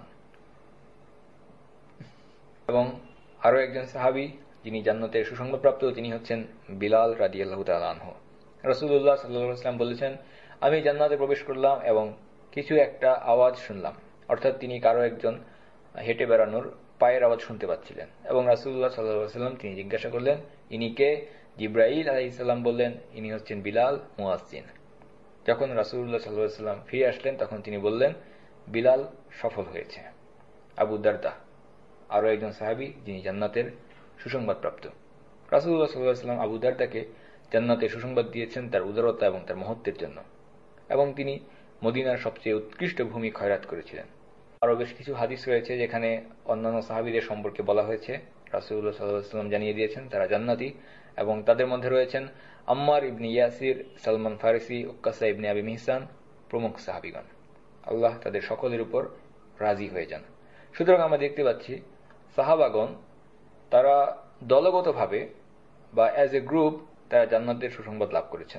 এবং আরো একজন সাহাবী যিনি জান্নাতের সুসংবাদপ্রাপ্ত, তিনি হচ্ছেন বিলাল রাদিয়াল্লাহু তাআলা আনহু। রাসূলুল্লাহ সাল্লাল্লাহু আলাইহি ওয়াসাল্লাম বলেছেন, আমি জান্নাতে প্রবেশ করলাম এবং কিছু একটা আওয়াজ শুনলাম, অর্থাৎ তিনি কারো একজন হেঁটে বেড়ানোর পায়ের আওয়াজ শুনতে পাচ্ছিলেন। এবং রাসূলুল্লাহ সাল্লাল্লাহু আলাইহি ওয়াসাল্লাম তিনি জিজ্ঞাসা করলেন, ইনি কে? জিবরাইল আলাইহিস সালাম বললেন, ইনি হচ্ছেন বিলাল মুয়াজ্জিন। যখন রাসূলুল্লাহ সাল্লাল্লাহু আলাইহি ওয়াসাল্লাম ফিরে আসলেন তখন তিনি বললেন, বিলাল সফল হয়েছে। আবু দারদা, আরও একজন সাহাবী যিনি জান্নাতের সুসংবাদপ্রাপ্ত। রাসূলুল্লাহ সাল্লাল্লাহু আলাইহি ওয়াসাল্লাম আবু দারদাকে জান্নাতের সুসংবাদ দিয়েছেন তার উদারতা এবং তার মহত্বের জন্য, এবং তিনি মদিনার সবচেয়ে উৎকৃষ্ট ভূমি খয়রাত করেছিলেন। আরও বেশ কিছু হাদিস রয়েছে যেখানে অন্যান্য সাহাবীদের সম্পর্কে বলা হয়েছে। রাসূলুল্লাহ সাল্লাল্লাহু আলাইহি ওয়াসাল্লাম জানিয়ে দিয়েছেন তারা জান্নাতি, এবং তাদের মধ্যে রয়েছেন আম্মার ইবনে ইয়াসির, সালমান ফারিসি, উক্কাসা ইবনে আবি মিহসান প্রমুখ সাহাবীগণ। আল্লাহ তাদের সকলের উপর রাজি হয়ে যান। সুতরাং আমরা দেখতে পাচ্ছি সাহাবাগণ তারা দলগতভাবে বা অ্যাজ এ গ্রুপ তারা জান্নাতের সুসংবাদ লাভ করেছেন।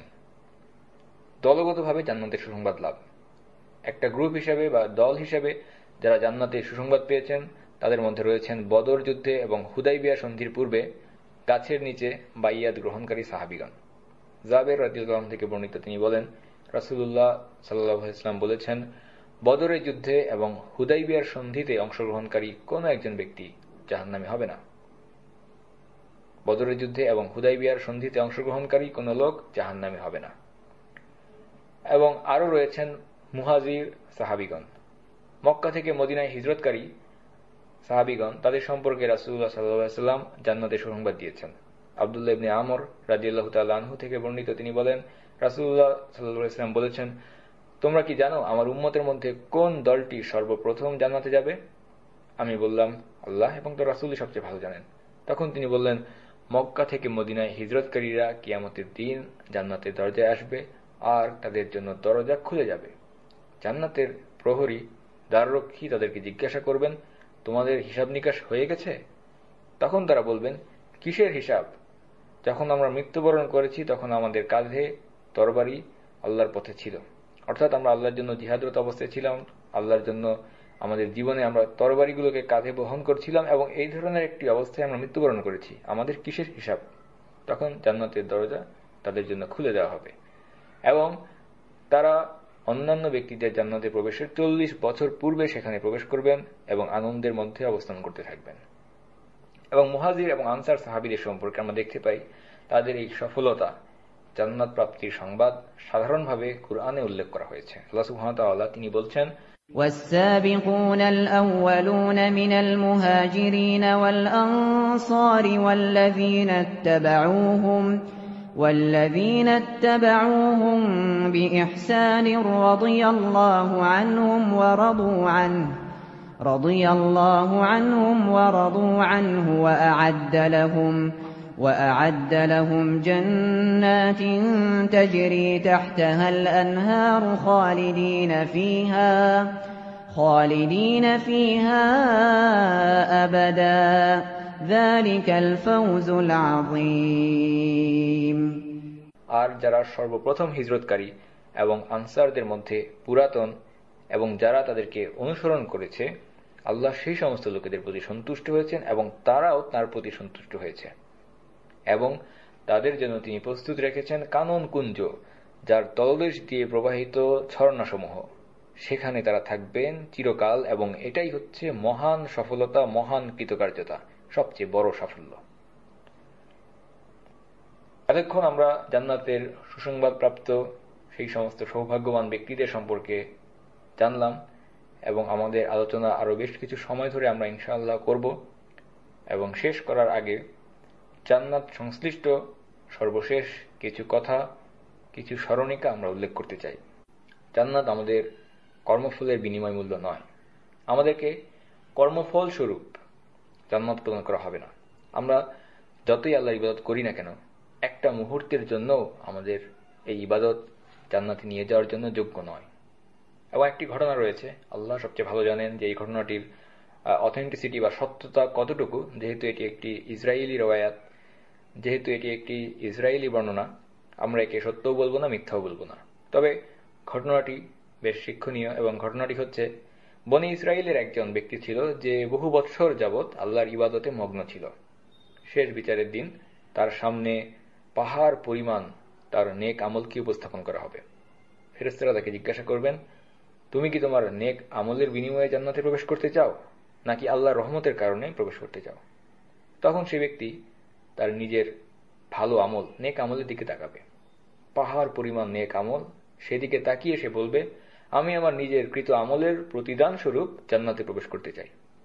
দলগতভাবে জান্নাতের সুসংবাদ লাভ, একটা গ্রুপ হিসেবে বা দল হিসেবে যারা জান্নাতের সুসংবাদ পেয়েছেন তাদের মধ্যে রয়েছেন বদর যুদ্ধে এবং হুদাইবিয়া সন্ধির পূর্বে গাছের নিচে বাইয়াত গ্রহণকারী সাহাবীগণ। জাবের রাদিয়াল্লাহু আনহু থেকে বর্ণিত, তিনি বলেন রাসূলুল্লাহ সাল্লাল্লাহু আলাইহি ওয়াসাল্লাম বলেছেন, বদরের যুদ্ধে এবং হুদাইবিয়ার সন্ধিতে অংশগ্রহণকারী কোনো একজন ব্যক্তি জাহান্নামী হবে না। বদরের যুদ্ধে এবং হুদাইবিয়ার সন্ধিতে অংশগ্রহণকারী কোনো লোক জাহান্নামী হবে না। এবং আরও রয়েছেন মুহাজির সাহাবীগণ, মক্কা থেকে মদিনায় হিজরতকারী সাহাবীগণ, তাদের সম্পর্কে রাসূলুল্লাহ সাল্লাল্লাহু আলাইহি ওয়াসাল্লাম জান্নাতের সুসংবাদ দিয়েছেন। আব্দুল্লাহ ইবনে আমর রাদিয়াল্লাহু তাআলা আনহু থেকে বর্ণিত, তিনি বলেন রাসূলুল্লাহ সাল্লাল্লাহু আলাইহি ওয়াসাল্লাম বলেছেন, তোমরা কি জানো আমার উম্মতের মধ্যে কোন দলটি সর্বপ্রথম জান্নাতে যাবে? আমি বললাম, আল্লাহ এবং তার রাসূলই সবচেয়ে ভালো জানেন। তখন তিনি বললেন, মক্কা থেকে মদিনায় হিজরতকারীরা কিয়ামতের দিন জান্নাতের দরজায় আসবে আর তাদের জন্য দরজা খুলে যাবে। জান্নাতের প্রহরী দ্বাররক্ষী তাদেরকে জিজ্ঞাসা করবেন, তোমাদের হিসাব নিকাশ হয়ে গেছে? তখন তারা বলবেন, কিসের হিসাব? যখন আমরা মৃত্যুবরণ করেছি তখন আমাদের কাঁধে তরবারি আল্লাহর পথে ছিল, অর্থাৎ আমরা আল্লাহর জন্য জিহাদরত অবস্থায় ছিলাম, আল্লাহর জন্য আমাদের জীবনে আমরা তরবারিগুলোকে কাঁধে বহন করছিলাম এবং এই ধরনের একটি অবস্থায় আমরা মৃত্যুবরণ করেছি, আমাদের কিসের হিসাব? তখন জান্নাতের দরজা তাদের জন্য খুলে দেওয়া হবে এবং তারা অন্যান্য ব্যক্তিদের জান্নাতে প্রবেশের 40 বছর পূর্বে সেখানে প্রবেশ করবেন এবং আনন্দের মধ্যে অবস্থান করতে থাকবেন। এবং মুহাজির এবং আনসার সাহাবীদের সম্পর্কে আমরা দেখতে পাই তাদের এই সফলতা, জান্নাত প্রাপ্তির সংবাদ সাধারণভাবে কুরআনে উল্লেখ করা হয়েছে। আল্লাহ সুবহানাহু ওয়া তাআলা তিনি বলছেন, والسابقون الأولون من المهاجرين والأنصار والذين اتبعوهم بإحسان رضي الله عنهم ورضوا عنه وأعد لهم جنات تجري تحتها الأنهار خالدين فيها أبدا ذلك الفوز العظيم। আর যারা সর্বপ্রথম হিজরতকারী এবং আনসারদের মধ্যে পুরাতন এবং যারা তাদেরকে অনুসরণ করেছে, আল্লাহ সেই সমস্ত লোকেদের প্রতি সন্তুষ্ট হয়েছেন এবং তারাও তার প্রতি সন্তুষ্ট হয়েছে, এবং তাদের জন্য তিনি প্রস্তুত রেখেছেন কানন কুঞ্জ, যার তলদেশ দিয়ে প্রবাহিত ঝর্ণাসমূহ, সেখানে তারা থাকবেন চিরকাল, এবং এটাই হচ্ছে মহান সফলতা, মহান কৃতকার্যতা, সবচেয়ে বড় সাফল্য। এতক্ষণ আমরা জান্নাতের সুসংবাদ প্রাপ্ত সেই সমস্ত সৌভাগ্যবান ব্যক্তিদের সম্পর্কে জানলাম এবং আমাদের আলোচনা আরো বেশ কিছু সময় ধরে আমরা ইনশাআল্লাহ করব। এবং শেষ করার আগে জান্নাত সংশ্লিষ্ট সর্বশেষ কিছু কথা, কিছু স্মরণিকা আমরা উল্লেখ করতে চাই। জান্নাত আমাদের কর্মফলের বিনিময় মূল্য নয়, আমাদেরকে কর্মফল স্বরূপ জান্নাত প্রদান করা হবে না। আমরা যতই আল্লাহর ইবাদত করি না কেন, একটা মুহূর্তের জন্য আমাদের এই ইবাদত জান্নাতে নিয়ে যাওয়ার জন্য যোগ্য নয়। এবং একটি ঘটনা রয়েছে, আল্লাহ সবচেয়ে ভালো জানেন যে এই ঘটনাটির অথেন্টিসিটি বা সত্যতা কতটুকু, যেহেতু এটি একটি ইসরায়েলি রওয়ায়াত, যেহেতু এটি একটি ইসরায়েলি বর্ণনা, আমরা একে সত্যও বলবো না, মিথ্যাও বলবো না। তবে ঘটনাটি বেশ শিক্ষণীয় এবং ঘটনাটি হচ্ছে, বনি ইসরায়েলের একজন ব্যক্তি ছিল যে বহু বৎসর যাবৎ আল্লাহর ইবাদতে মগ্ন ছিল। শেষ বিচারের দিন তার সামনে পাহাড় পরিমাণ তার নেক আমলকে উপস্থাপন করা হবে। ফেরেশতারা তাকে জিজ্ঞাসা করবেন, তুমি কি তোমার নেক আমলের বিনিময়ে জান্নাতে প্রবেশ করতে চাও নাকি আল্লাহর রহমতের কারণে প্রবেশ করতে চাও? তখন সে ব্যক্তি তার নিজের ভালো আমল, নেক আমলের দিকে তাকাবে, পাহাড় পরিমাণ নেক আমল, সেদিকে তাকিয়ে সে বলবে, আমি আমার নিজের কৃত আমলের প্রতিদান স্বরূপ জান্নাতে প্রবেশ করতে চাই।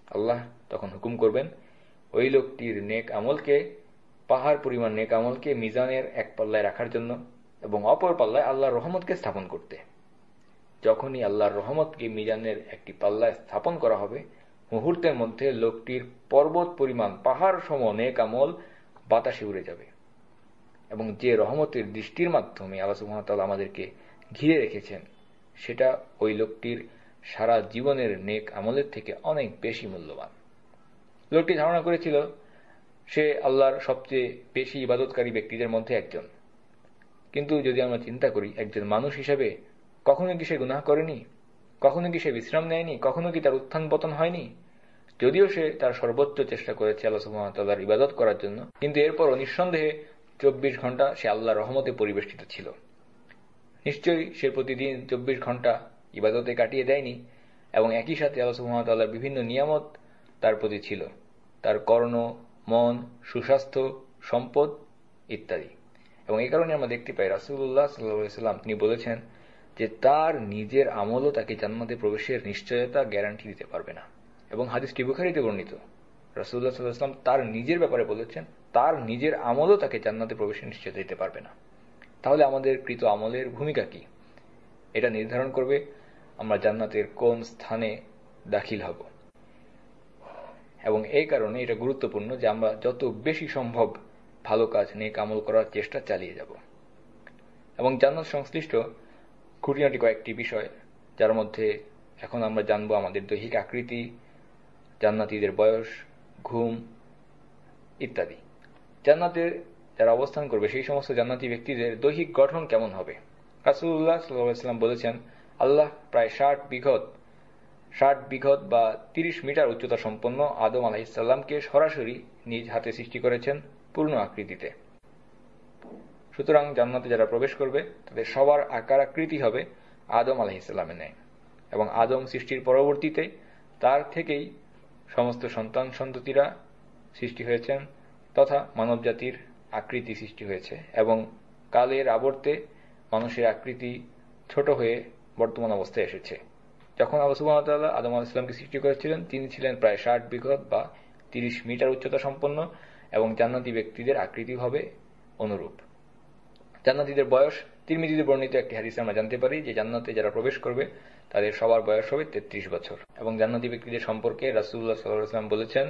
আল্লাহ তখন হুকুম করবেন ওই লোকটির নেক আমলকে, পাহাড় পরিমাণ নেক আমলকে মিজানের এক পাল্লায় রাখার জন্য এবং অপর পাল্লায় আল্লাহর রহমতকে স্থাপন করতে। যখনই আল্লাহর রহমতকে মিজানের একটি পাল্লায় স্থাপন করা হবে, মুহূর্তের মধ্যে লোকটির পর্বত পরিমাণ পাহাড় সম নেক আমল বাতাসে উড়ে যাবে। এবং যে রহমতের দৃষ্টির মাধ্যমে আল্লাহ সুবহানাহু ওয়া তাআলা আমাদেরকে ঘিরে রেখেছেন, সেটা ওই লোকটির সারা জীবনের নেক আমলের থেকে অনেক বেশি মূল্যবান। লোকটি ধারণা করেছিল সে আল্লাহর সবচেয়ে বেশি ইবাদতকারী ব্যক্তিদের মধ্যে একজন। কিন্তু যদি আমরা চিন্তা করি, একজন মানুষ হিসেবে কখনো কি সে গুনাহ করেনি? কখনো কি সে বিশ্রাম নেয়নি? কখনো কি তার উত্থান পতন হয়নি? যদিও সে তার সর্বোচ্চ চেষ্টা করেছে আল্লাহ সুবহানাহু ওয়া তাআলার ইবাদত করার জন্য, কিন্তু এরপরও নিঃসন্দেহে 24 ঘন্টা সে আল্লাহর রহমতে পরিবেষ্টিত ছিল। নিশ্চয়ই সে প্রতিদিন 24 ঘন্টা ইবাদতে কাটিয়ে দেয়নি, এবং একই সাথে আল্লাহ সুবহানাহু ওয়া তাআলার বিভিন্ন নিয়ামত তার প্রতি ছিল, তার কর্ণ, মন, সুস্বাস্থ্য, সম্পদ ইত্যাদি। এবং এই কারণে আমরা দেখতে পাই রাসূলুল্লাহ সাল্লাল্লাহু আলাইহি ওয়াসাল্লাম তিনি বলেছেন যে তার নিজের আমলও তাকে জান্নাতে প্রবেশের নিশ্চয়তা গ্যারান্টি দিতে পারবে না। এবং হাদিসটি বুখারীতে বর্ণিত, রাসূলুল্লাহ সাল্লাল্লাহু আলাইহি ওয়াসাল্লাম তার নিজের ব্যাপারে বলেছেন তার নিজের আমলও তাকে জান্নাতে প্রবেশের নিশ্চয়তা দিতে পারবে না। তাহলে আমাদের কৃত আমলের ভূমিকা কি? এটা নির্ধারণ করবে আমরা জান্নাতের কোন স্থানে দাখিল হব। এবং এই কারণে এটা গুরুত্বপূর্ণ যে আমরা যত বেশি সম্ভব ভালো কাজ, নেক আমল করার চেষ্টা চালিয়ে যাব। এবং জান্নাত সংশ্লিষ্ট খুঁটিনাটি কয়েকটি বিষয়, যার মধ্যে এখন আমরা জানব আমাদের দৈহিক আকৃতি, জান্নাতীদের বয়স, ঘুম ইত্যাদি। জান্নাতে যারা অবস্থান করবে সেই সমস্ত জান্নাতি ব্যক্তিদের দৈহিক গঠন কেমন হবে? রাসূলুল্লাহ সাল্লাল্লাহু আলাইহি ওয়াসাল্লাম বলেছেন, আল্লাহ প্রায় 60 বিঘত বা 30 মিটার উচ্চতা সম্পন্ন আদম আলাইহিস সালামকে সরাসরি নিজ হাতে সৃষ্টি করেছেন পূর্ণ আকৃতিতে। সুতরাং জান্নাতে যারা প্রবেশ করবে তাদের সবার আকার আকৃতি হবে আদম আলাইহিস সালামের ন্যায়। এবং আদম সৃষ্টির পরবর্তীতে তার থেকেই সমস্ত সন্তান সন্ততিরা সৃষ্টি হয়েছেন, তথা মানব জাতির আকৃতি সৃষ্টি হয়েছে। এবং কালের আবর্তে মানুষের আকৃতি ছোট হয়ে বর্তমান অবস্থায় এসেছে। যখন আল্লাহ সুবহানাহু ওয়া তাআলা আদম আলাইহিস সালামকে সৃষ্টি করেছিলেন, তিনি ছিলেন প্রায় 60 বিঘত বা 30 মিটার উচ্চতা সম্পন্ন, এবং জান্নাতি ব্যক্তিদের আকৃতি হবে অনুরূপ। জান্নাতীদের বয়স, তিরমিজিতে বর্ণিত একটি হাদিসে আমরা জানতে পারি যে জান্নাতে যারা প্রবেশ করবে তাদের সবার বয়স হবে 33 বছর। এবং জান্নাতি ব্যক্তিদের সম্পর্কে রাসূলুল্লাহ সাল্লাল্লাহু আলাইহি ওয়াসাল্লাম বলেছেন,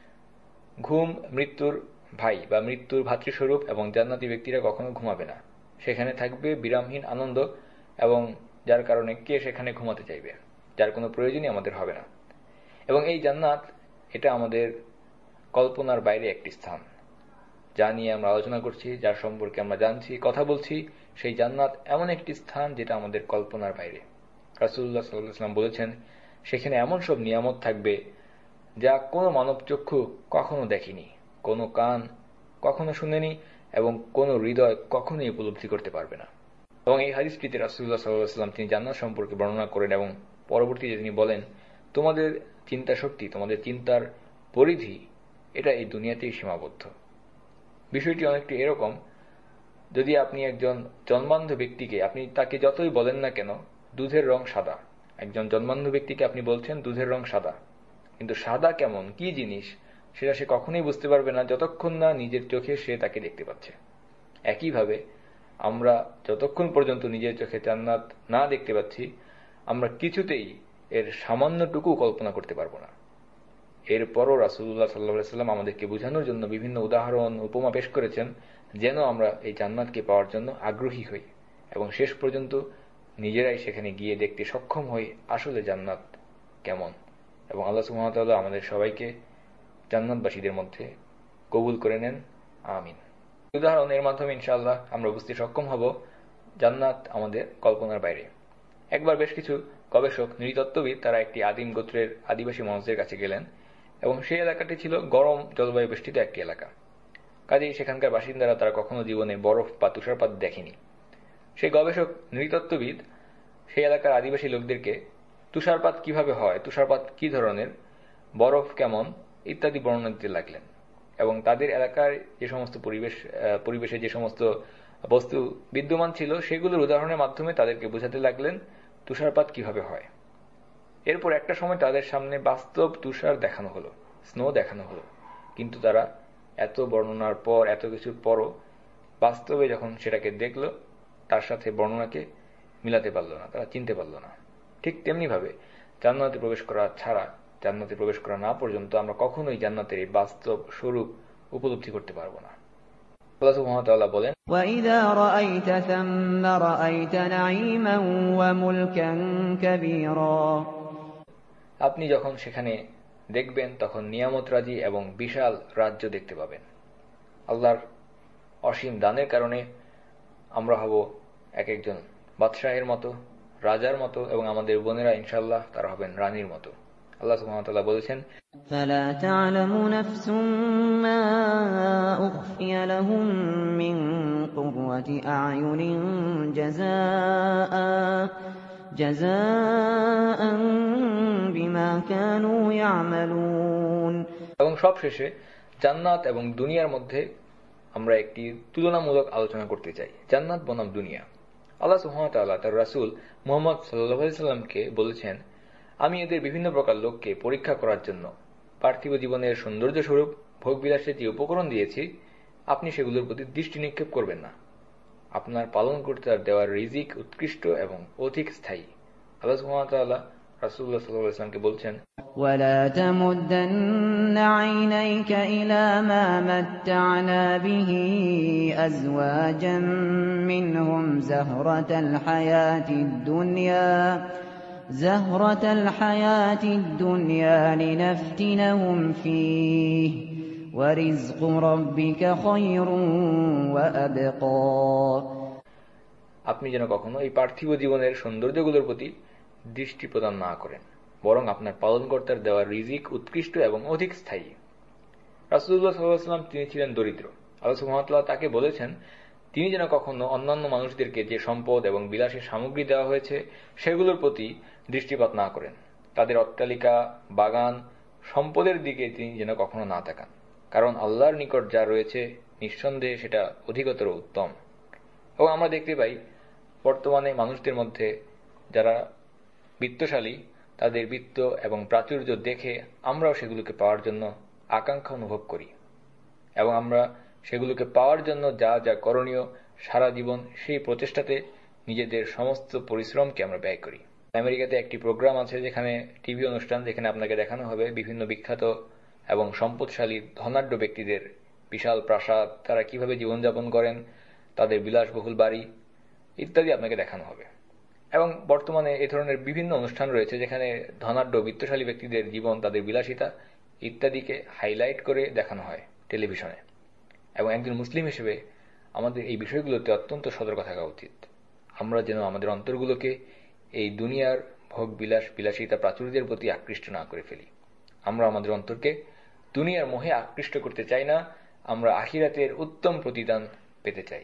ঘুম মৃত্যুর ভাই বা মৃত্যুর ভাতৃস্বরূপ, এবং জান্নাতি ব্যক্তিরা কখনো ঘুমাবে না। সেখানে থাকবে বিরামহীন আনন্দ, এবং যার কারণে কে সেখানে ঘুমাতে চাইবে, যার কোনো প্রয়োজনই আমাদের হবে না। এবং এই জান্নাত এটা আমাদের কল্পনার বাইরে একটি স্থান, যা নিয়ে আমরা আলোচনা করছি, যার সম্পর্কে আমরা জানছি, কথা বলছি। সেই জান্নাত এমন একটি স্থান যেটা আমাদের কল্পনার বাইরে। রাসূলুল্লাহ সাল্লাল্লাহু আলাইহি ওয়াসাল্লাম বলেছেন, সেখানে এমন সব নিয়ামত থাকবে যা কোনো মানব চক্ষু কখনো দেখেনি, কোনো কান কখনো শুনেনি, এবং কোনো হৃদয় কখনোই উপলব্ধি করতে পারবে না। এবং এই হাদিসটিতে রাসূলুল্লাহ সাল্লাল্লাহু আলাইহি ওয়াসাল্লাম তিনি জান্নাত সম্পর্কে বর্ণনা করেন, এবং পরবর্তীতে তিনি বলেন, তোমাদের চিন্তা শক্তি, তোমাদের চিন্তার পরিধি এটা এই দুনিয়াতেই সীমাবদ্ধ। বিষয়টি অনেকটি এরকম, যদি আপনি একজন জন্মান্ধ ব্যক্তিকে, আপনি তাকে যতই বলেন না কেন দুধের রং সাদা, একজন জন্মান্ধ ব্যক্তিকে আপনি বলছেন দুধের রং সাদা, কিন্তু সাদা কেমন, কি জিনিস, সেটা সে কখনোই বুঝতে পারবে না যতক্ষণ না নিজের চোখে সে তাকে দেখতে পাচ্ছে। একইভাবে আমরা যতক্ষণ পর্যন্ত নিজের চোখে জান্নাত না দেখতে পাচ্ছি, আমরা কিছুতেই এর সামান্যটুকু কল্পনা করতে পারবো না। এরপরও রাসূলুল্লাহ সাল্লাল্লাহু আলাইহি ওয়াসাল্লাম আমাদেরকে বোঝানোর জন্য বিভিন্ন উদাহরণ, উপমা পেশ করেছেন, যেন আমরা এই জান্নাতকে পাওয়ার জন্য আগ্রহী হই এবং শেষ পর্যন্ত নিজেরাই সেখানে গিয়ে দেখতে সক্ষম হই আসলে জান্নাত কেমন। এবং আল্লাহ সুবহানাহু ওয়া তাআলা আমাদের সবাইকে জান্নাতবাসীদের মধ্যে কবুল করে নেন, আমিন। উদাহরণের মাধ্যমে ইনশাআল্লাহ আমরা বুঝতে সক্ষম হব জান্নাত আমাদের কল্পনার বাইরে। একবার বেশ কিছু গবেষক, নৃতত্ত্ববিদ, তারা একটি আদিম গোত্রের আদিবাসী মানুষদের কাছে গেলেন, এবং সেই এলাকাটি ছিল গরম জলবায়ু বেষ্টিত একটি এলাকা। কাজেই সেখানকার বাসিন্দারা তারা কখনো জীবনে বরফ বা তুষারপাত দেখেনি। সেই গবেষক, নৃতত্ত্ববিদ সেই এলাকার আদিবাসী লোকদেরকে তুষারপাত কিভাবে হয়, তুষারপাত কি ধরনের, বরফ কেমন ইত্যাদি বর্ণনা দিতে লাগলেন। এবং তাদের এলাকার যে সমস্ত পরিবেশে যে সমস্ত বস্তু বিদ্যমান ছিল সেগুলোর উদাহরণের মাধ্যমে তাদেরকে বোঝাতে লাগলেন তুষারপাত কিভাবে হয়। এরপর একটা সময় তাদের সামনে বাস্তব তুষার দেখানো হলো, স্নো দেখানো হলো, কিন্তু তারা এত বর্ণনার পর, এত কিছুর পরও বাস্তবে যখন সেটাকে দেখলো, তার সাথে বর্ণনাকে মিলাতে পারল না, তারা চিনতে পারল না। ঠিক তেমনি ভাবে জান্নাতে প্রবেশ করা ছাড়া, জান্নাতে প্রবেশ করা না পর্যন্ত আমরা কখনোই জান্নাতের এই বাস্তব স্বরূপ উপলব্ধি করতে পারবো না। আল্লাহ সুবহানাহু ওয়া তাআলা বলেন, وَإِذَا رَأَيْتَ ثَمَّ رَأَيْتَ نَعِيمًا وَمُلْكًا كَبِيرًا। আপনি যখন সেখানে দেখবেন তখন নিয়ামতরাজি এবং বিশাল রাজ্য দেখতে পাবেন। আল্লাহর অসীম দানের কারণে আমরা হব এক একজন বাদশাহের মতো, রাজার মতো, এবং আমাদের বোনেরা ইনশাআল্লাহ তারা হবেন রানীর মতো। আল্লাহ সুবহানাহু ওয়া তাআলা বলেছেন, فَلَا تَعْلَمُ نَفْسٌ مَّا أُخْفِيَ لَهُم مِّن قُرَّةِ أَعْيُنٍ جَزَاءً بِمَا كَانُوا يَعْمَلُونَ। এবং সবশেষে জান্নাত এবং দুনিয়ার মধ্যে আমরা একটি তুলনামূলক আলোচনা করতে চাই। জান্নাত বনাম দুনিয়া। আল্লাহ সুবহানাহু ওয়া তাআলা তার রাসূল মুহাম্মদ সাল্লাল্লাহু আলাইহি সাল্লামকে বলেছেন, আমি এদের বিভিন্ন প্রকার লোককে পরীক্ষা করার জন্য পার্থিব জীবনের সৌন্দর্য স্বরূপ ভোগবিলাসের যে উপকরণ দিয়েছি, আপনি সেগুলোর প্রতি দৃষ্টি নিক্ষেপ করবেন না। আপনার পালনকর্তার দেওয়ার রিজিক উৎকৃষ্ট এবং অধিক স্থায়ী। আল্লাহ সুবহানাহু ওয়া তাআলা রাসূলুল্লাহ সাল্লাল্লাহু আলাইহি ওয়াসাল্লামকে বলছেন, وَلَا تَمُدَّنَّ عَيْنَيْكَ إِلَىٰ مَا مَتَّعْنَا بِهِ أَزْوَاجًا مِّنْهُمْ زَهْرَةَ الْحَيَاةِ الدُّنْيَا لِنَفْتِنَهُمْ فِيهِ ۚ وَرِزْقُ رَبِّكَ خَيْرٌ وَأَبْقَىٰ। আপনি যেন কখনো এই পার্থিব জীবনের সৌন্দর্যগুলোর প্রতি দৃষ্টি প্রদান না করেন, বরং আপনার পালনকর্তার দেওয়া রিজিক উৎকৃষ্ট এবং অধিক স্থায়ী। রাসূলুল্লাহ সাল্লাল্লাহু আলাইহি ওয়াসাল্লাম তিনি ছিলেন দরিদ্র। আল্লাহ সুবহানাহু ওয়া তাআলা তাকে বলেছেন, তিনি যেন কখনো অন্যান্য মানুষদেরকে যে সম্পদ এবং বিলাসের সামগ্রী দেওয়া হয়েছে সেগুলোর প্রতি দৃষ্টিপাত না করেন। তাদের অট্টালিকা, বাগান, সম্পদের দিকে তিনি যেন কখনো না তাকান, কারণ আল্লাহর নিকট যা রয়েছে নিঃসন্দেহে সেটা অধিকতর উত্তম। এবং আমরা দেখতে পাই বর্তমানে মানুষদের মধ্যে যারা বিত্তশালী, তাদের বিত্ত এবং প্রাচুর্য দেখে আমরাও সেগুলোকে পাওয়ার জন্য আকাঙ্ক্ষা অনুভব করি, এবং আমরা সেগুলোকে পাওয়ার জন্য যা যা করণীয় সারা জীবন সেই প্রচেষ্টাতে নিজেদের সমস্ত পরিশ্রমকে আমরা ব্যয় করি। আমেরিকাতে একটি প্রোগ্রাম আছে, যেখানে টিভি অনুষ্ঠান, যেখানে আপনাকে দেখানো হবে বিভিন্ন বিখ্যাত এবং সম্পদশালী ধনাঢ্য ব্যক্তিদের বিশাল প্রাসাদ, তারা কিভাবে জীবনযাপন করেন, তাদের বিলাসবহুল বাড়ি ইত্যাদি আপনাকে দেখানো হবে। এবং বর্তমানে এ ধরনের বিভিন্ন অনুষ্ঠান রয়েছে যেখানে ধনাঢ্য বিত্তশালী ব্যক্তিদের জীবন, তাদের বিলাসিতা ইত্যাদিকে হাইলাইট করে দেখানো হয় টেলিভিশনে। এবং একজন মুসলিম হিসেবে আমাদের এই বিষয়গুলোতে অত্যন্ত সতর্ক থাকা উচিত। আমরা যেন আমাদের অন্তরগুলোকে এই দুনিয়ার ভোগ বিলাস, বিলাসিতা, প্রাচুর্যের প্রতি আকৃষ্ট না করে ফেলি। আমরা আমাদের অন্তরকে দুনিয়ার মোহে আকৃষ্ট করতে চাই না, আমরা আখিরাতের উত্তম প্রতিদান পেতে চাই।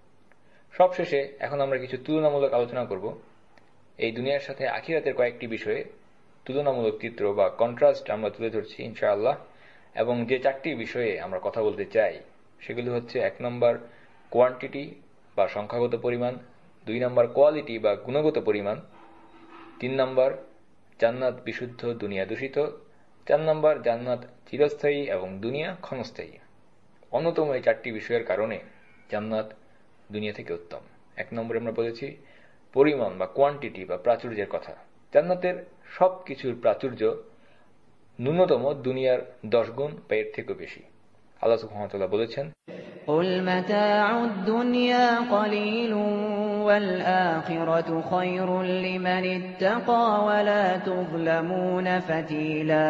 সবশেষে এখন আমরা কিছু তুলনামূলক আলোচনা করব। এই দুনিয়ার সাথে আখিরাতের কয়েকটি বিষয়ে তুলনামূলক চিত্র বা কন্ট্রাস্ট আমরা তুলে ধরছি ইনশাআল্লাহ। এবং যে চারটি বিষয়ে আমরা কথা বলতে চাই সেগুলো হচ্ছে: 1 নম্বর কোয়ান্টিটি বা সংখ্যাগত পরিমাণ, 2 নম্বর কোয়ালিটি বা গুণগত পরিমাণ, 3 নম্বর জান্নাত বিশুদ্ধ, দুনিয়া দূষিত, 4 নম্বর জান্নাত চিরস্থায়ী এবং দুনিয়া ক্ষণস্থায়ী। অন্যতম এই চারটি বিষয়ের কারণে জান্নাত দুনিয়া থেকে উত্তম। 1 নম্বরে আমরা বলেছি পরিমাণ বা কোয়ান্টিটি বা প্রাচুর্যের কথা। জান্নাতের সবকিছুর প্রাচুর্য ন্যূনতম দুনিয়ার 10 গুণ বা এর থেকেও বেশি। আল্লাহ সুবহানাহু ওয়া তাআলা বলেছেন, قُلْ مَتَاعُ الدُّنْيَا قَلِيلٌ وَالْآخِرَةُ خَيْرٌ لِّمَنِ اتَّقَىٰ وَلَا تُظْلَمُونَ فَتِيلًا।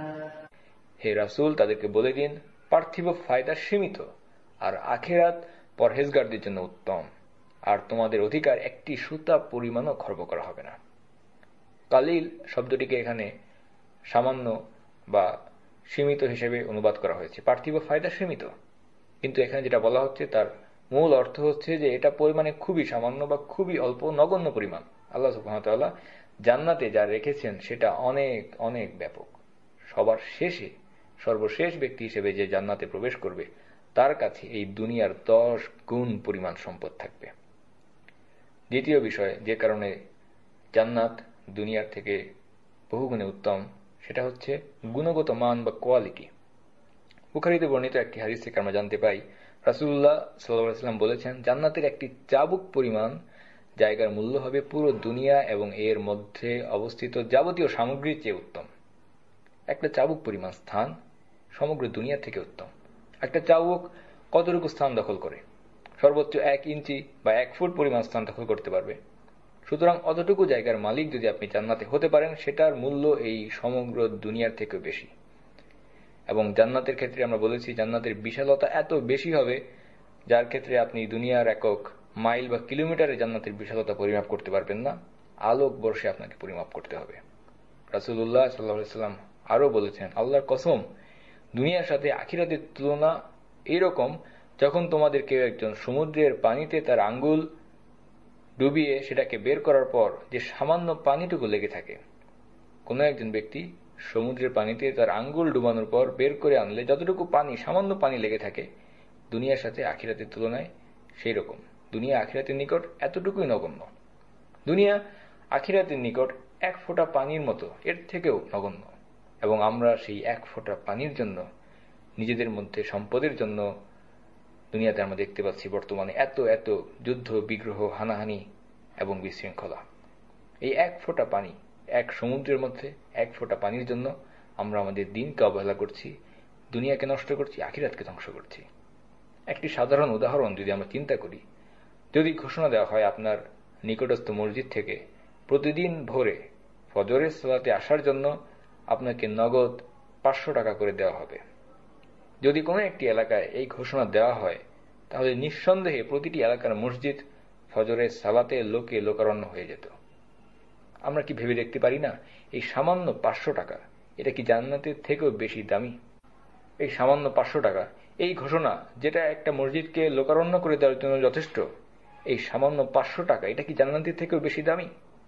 হে রাসূল, তাদেরকে বলে দিন, পার্থিব ফায়দা সীমিত আর আখিরাত পরহেজগারদের জন্য উত্তম, আর তোমাদের অধিকার একটি সুতা পরিমাণও খর্ব করা হবে না। কালিল শব্দটিকে এখানে সামান্য বা সীমিত হিসেবে অনুবাদ করা হয়েছে। পার্থিব ফায়দা সীমিত, কিন্তু এখানে যেটা বলা হচ্ছে তার মূল অর্থ হচ্ছে যে এটা পরিমাণে খুবই সামান্য বা খুবই অল্প, নগণ্য পরিমাণ। আল্লাহ সুবহানাহু ওয়া তাআলা জান্নাতে যা রেখেছেন সেটা অনেক অনেক ব্যাপক। সবার শেষে সর্বশেষ ব্যক্তি হিসেবে যে জান্নাতে প্রবেশ করবে তার কাছে এই দুনিয়ার 10 গুণ পরিমাণ সম্পদ থাকবে। দ্বিতীয় বিষয় যে কারণে জান্নাত দুনিয়ার থেকে বহুগুণে উত্তম, সেটা হচ্ছে গুণগত মান বা কোয়ালিটি। বুখারীতে বর্ণিত একটি হাদিস থেকে আমরা জানতে পাই, রাসূলুল্লাহ সাল্লাল্লাহু আলাইহি ওয়াসাল্লাম বলেছেন, জান্নাতের একটি চাবুক পরিমাণ জায়গার মূল্য হবে পুরো দুনিয়া এবং এর মধ্যে অবস্থিত যাবতীয় সামগ্রীর চেয়ে উত্তম। একটা চাবুক পরিমাণ স্থান সমগ্র দুনিয়া থেকে উত্তম। একটা চাবুক কতটুকু স্থান দখল করে? সর্বোচ্চ 1 ইঞ্চি বা 1 ফুট পরিমাণ স্থান দখল করতে পারবে। সুতরাং অতটুকু জায়গার মালিক যদি আপনি জান্নাতে হতে পারেন, সেটার মূল্য এই সমগ্র দুনিয়ার থেকেও বেশি। এবং জান্নাতের ক্ষেত্রে আমরা বলেছি, জান্নাতের বিশালতা এত বেশি হবে যার ক্ষেত্রে আপনি দুনিয়ার একক মাইল বা কিলোমিটারে জান্নাতের বিশালতা পরিমাপ করতে পারবেন না, আলোক বর্ষে আপনাকে পরিমাপ করতে হবে। রাসূলুল্লাহ সাল্লাল্লাহু আলাইহি ওয়াসাল্লাম আরো বলেছেন, আল্লাহর কসম, দুনিয়ার সাথে আখিরাতের তুলনা এরকম যখন তোমাদের কেউ একজন সমুদ্রের পানিতে তার আঙ্গুল ডুবিয়ে সেটাকে বের করার পর যে সামান্য পানিটুকু লেগে থাকে। কোন একজন ব্যক্তি সমুদ্রের পানিতে তার আঙ্গুল ডুবানোর পর বের করে আনলে যতটুকু পানি, সামান্য পানি লেগে থাকে, দুনিয়ার সাথে আখিরাতের তুলনায় সেই রকম। দুনিয়া আখিরাতের নিকট এতটুকুই নগণ্য। দুনিয়া আখিরাতের নিকট 1 ফোঁটা পানির মতো, এর থেকেও নগণ্য। এবং আমরা সেই 1 ফোঁটা পানির জন্য, নিজেদের মধ্যে সম্পদের জন্য দুনিয়াতে আমরা দেখতে পাচ্ছি বর্তমানে এত এত যুদ্ধ, বিগ্রহ, হানাহানি এবং বিশৃঙ্খলা। এই 1 ফোঁটা পানি, এক সমুদ্রের মধ্যে 1 ফোঁটা পানির জন্য আমরা আমাদের দিনকে অবহেলা করছি, দুনিয়াকে নষ্ট করছি, আখিরাতকে ধ্বংস করছি। একটি সাধারণ উদাহরণ যদি আমরা চিন্তা করি, যদি ঘোষণা দেওয়া হয় আপনার নিকটস্থ মসজিদ থেকে প্রতিদিন ভোরে ফজরের সালাতে আসার জন্য আপনাকে নগদ 500 টাকা করে দেওয়া হবে। যদি কোনো একটি এলাকায় এই ঘোষণা দেওয়া হয়, তাহলে নিঃসন্দেহে প্রতিটি এলাকার মসজিদ ফজরের সালাতে লোকে লোকারণ্য হয়ে যেত। আমরা কি ভেবে দেখতে পারি না, এই সামান্য 500 টাকা, এটা কি জান্নাতের থেকেও বেশি দামি? এই সামান্য 500 টাকা, এই ঘোষণা যেটা একটা মসজিদকে লোকারণ্য করে দেওয়ার জন্য যথেষ্ট, এই সামান্য 500 টাকা, এটা কি জান্নাতের থেকেও বেশি দামি?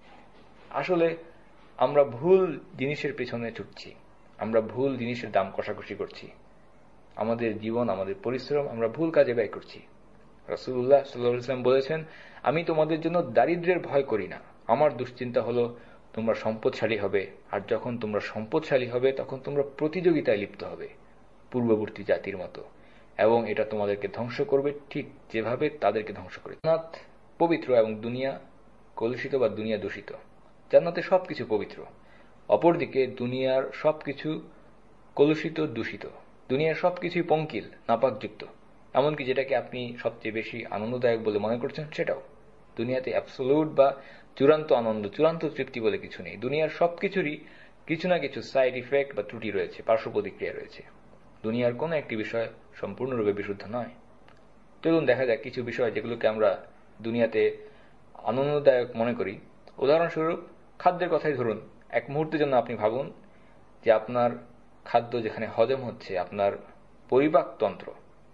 আসলে আমরা ভুল জিনিসের পেছনে ছুটছি, আমরা ভুল জিনিসের দাম কষাকষি করছি। আমাদের জীবন, আমাদের পরিশ্রম আমরা ভুল কাজে ব্যয় করছি। রাসূলুল্লাহ সাল্লাল্লাহু আলাইহি ওয়াসাল্লাম বলেছেন, আমি তোমাদের জন্য দারিদ্র্যের ভয় করি না, আমার দুশ্চিন্তা হলো তোমরা সম্পদশালী হবে, আর যখন তোমরা সম্পদশালী হবে তখন তোমরা প্রতিযোগিতায় লিপ্ত হবে পূর্ববর্তী জাতির মতো, এবং এটা তোমাদেরকে ধ্বংস করবে ঠিক যেভাবে তাদেরকে ধ্বংস করে। জান্নাত পবিত্র এবং দুনিয়া কলুষিত বা দুনিয়া দূষিত। জান্নাতে সবকিছু পবিত্র, অপরদিকে দুনিয়ার সবকিছু কলুষিত, দূষিত। দুনিয়ার সবকিছুই পঙ্কিল, নাপাকযুক্ত। এমনকি যেটাকে আপনি সবচেয়ে বেশি আনন্দদায়ক বলে মনে করছেন সেটাও। দুনিয়াতে অ্যাবসোলিউট বা চূড়ান্ত আনন্দ, চূড়ান্ত তৃপ্তি বলে কিছু নেই। দুনিয়ার সবকিছুরই কিছু না কিছু সাইড ইফেক্ট বা ত্রুটি রয়েছে, পার্শ্ব প্রতিক্রিয়া রয়েছে। দুনিয়ার কোনো একটি বিষয় সম্পূর্ণরূপে বিশুদ্ধ নয়। চলুন দেখা যাক কিছু বিষয় যেগুলোকে আমরা দুনিয়াতে আনন্দদায়ক মনে করি। উদাহরণস্বরূপ খাদ্যের কথাই ধরুন। এক মুহূর্তের জন্য আপনি ভাবুন যে আপনার খাদ্য যেখানে হজম হচ্ছে, আপনার পরিপাকতন্ত্র,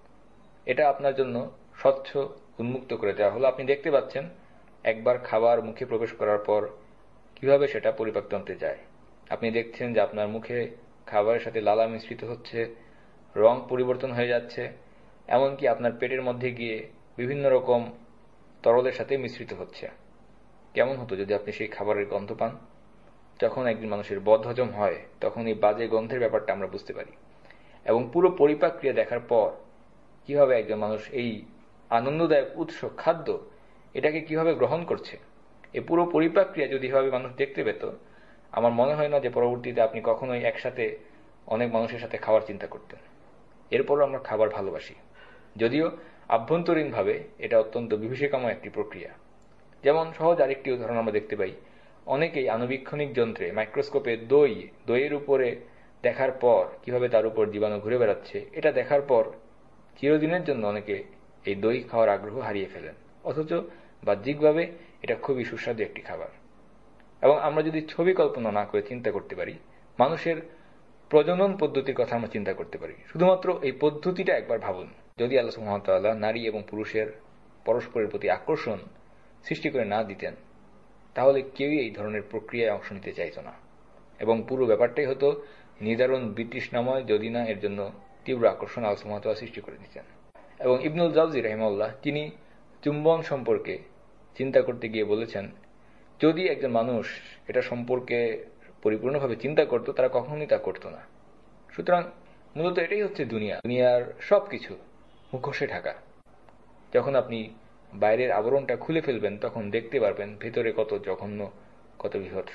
এটা আপনার জন্য স্বচ্ছ, উন্মুক্ত করে দেওয়া হলো। আপনি দেখতে পাচ্ছেন একবার খাবার মুখে প্রবেশ করার পর কিভাবে সেটা পরিপাকতন্ত্রে যায়। আপনি দেখছেন যে আপনার মুখে খাবারের সাথে লালা মিশ্রিত হচ্ছে, রং পরিবর্তন হয়ে যাচ্ছে, এমনকি আপনার পেটের মধ্যে গিয়ে বিভিন্ন রকম তরলের সাথে মিশ্রিত হচ্ছে। কেমন হতো যদি আপনি সেই খাবারের গন্ধ পান? যখন একজন মানুষের বদহজম হয় তখন এই বাজে গন্ধের ব্যাপারটা আমরা বুঝতে পারি। এবং পুরো পরিপাক ক্রিয়া দেখার পর কিভাবে একজন মানুষ এই আনন্দদায়ক উৎস খাদ্য এটাকে কিভাবে গ্রহণ করছে, এই পুরো পরিপাক ক্রিয়া যদি এভাবে মানুষ দেখতে পেত, আমার মনে হয় না যে পরবর্তীতে আপনি কখনোই একসাথে অনেক মানুষের সাথে খাওয়ার চিন্তা করতেন। এরপরও আমরা খাবার ভালোবাসি, যদিও আভ্যন্তরীণভাবে এটা অত্যন্ত বিভীষিকাময় একটি প্রক্রিয়া। যেমন সহজ আরেকটি উদাহরণ আমরা দেখতে পাই, অনেকেই আণুবীক্ষণিক যন্ত্রে মাইক্রোস্কোপে দইয়ের উপরে দেখার পর কিভাবে তার উপর জীবাণু ঘুরে বেড়াচ্ছে, এটা দেখার পর চিরদিনের জন্য অনেকে এই দই খাওয়ার আগ্রহ হারিয়ে ফেলেন, অথচ বাহ্যিকভাবে এটা খুবই সুস্বাদু একটি খাবার। এবং আমরা যদি ছবি কল্পনা না করে চিন্তা করতে পারি, মানুষের প্রজনন পদ্ধতির কথা আমরা চিন্তা করতে পারি। শুধুমাত্র এই পদ্ধতিটা একবার ভাবুন, যদি আল্লাহ সুবহানাহু ওয়া তাআলা নারী এবং পুরুষের পরস্পরের প্রতি আকর্ষণ সৃষ্টি করে না দিতেন, তাহলে কেউই এই ধরনের প্রক্রিয়ায় অংশ নিতে চাইত না, এবং পুরো ব্যাপারটাই হতো নিদারুণ বিতৃষ্ণাময়, যদি না এর জন্য তীব্র আকর্ষণ আল্লাহ সুবহানাহু ওয়া তাআলা সৃষ্টি করে দিতেন। এবং ইবনুল জাওজি রাহিমাহুল্লাহ, তিনি চুম্বন সম্পর্কে চিন্তা করতে গিয়ে বলেছেন, যদি একজন মানুষ এটা সম্পর্কে পরিপূর্ণভাবে চিন্তা করত, তারা কখনোই তা করত না। সুতরাং মূলত এটাই হচ্ছে দুনিয়া। দুনিয়ার সবকিছু মুখোশে ঢাকা। যখন আপনি বাইরের আবরণটা খুলে ফেলবেন তখন দেখতে পারবেন ভেতরে কত জঘন্য, কত বিভৎস।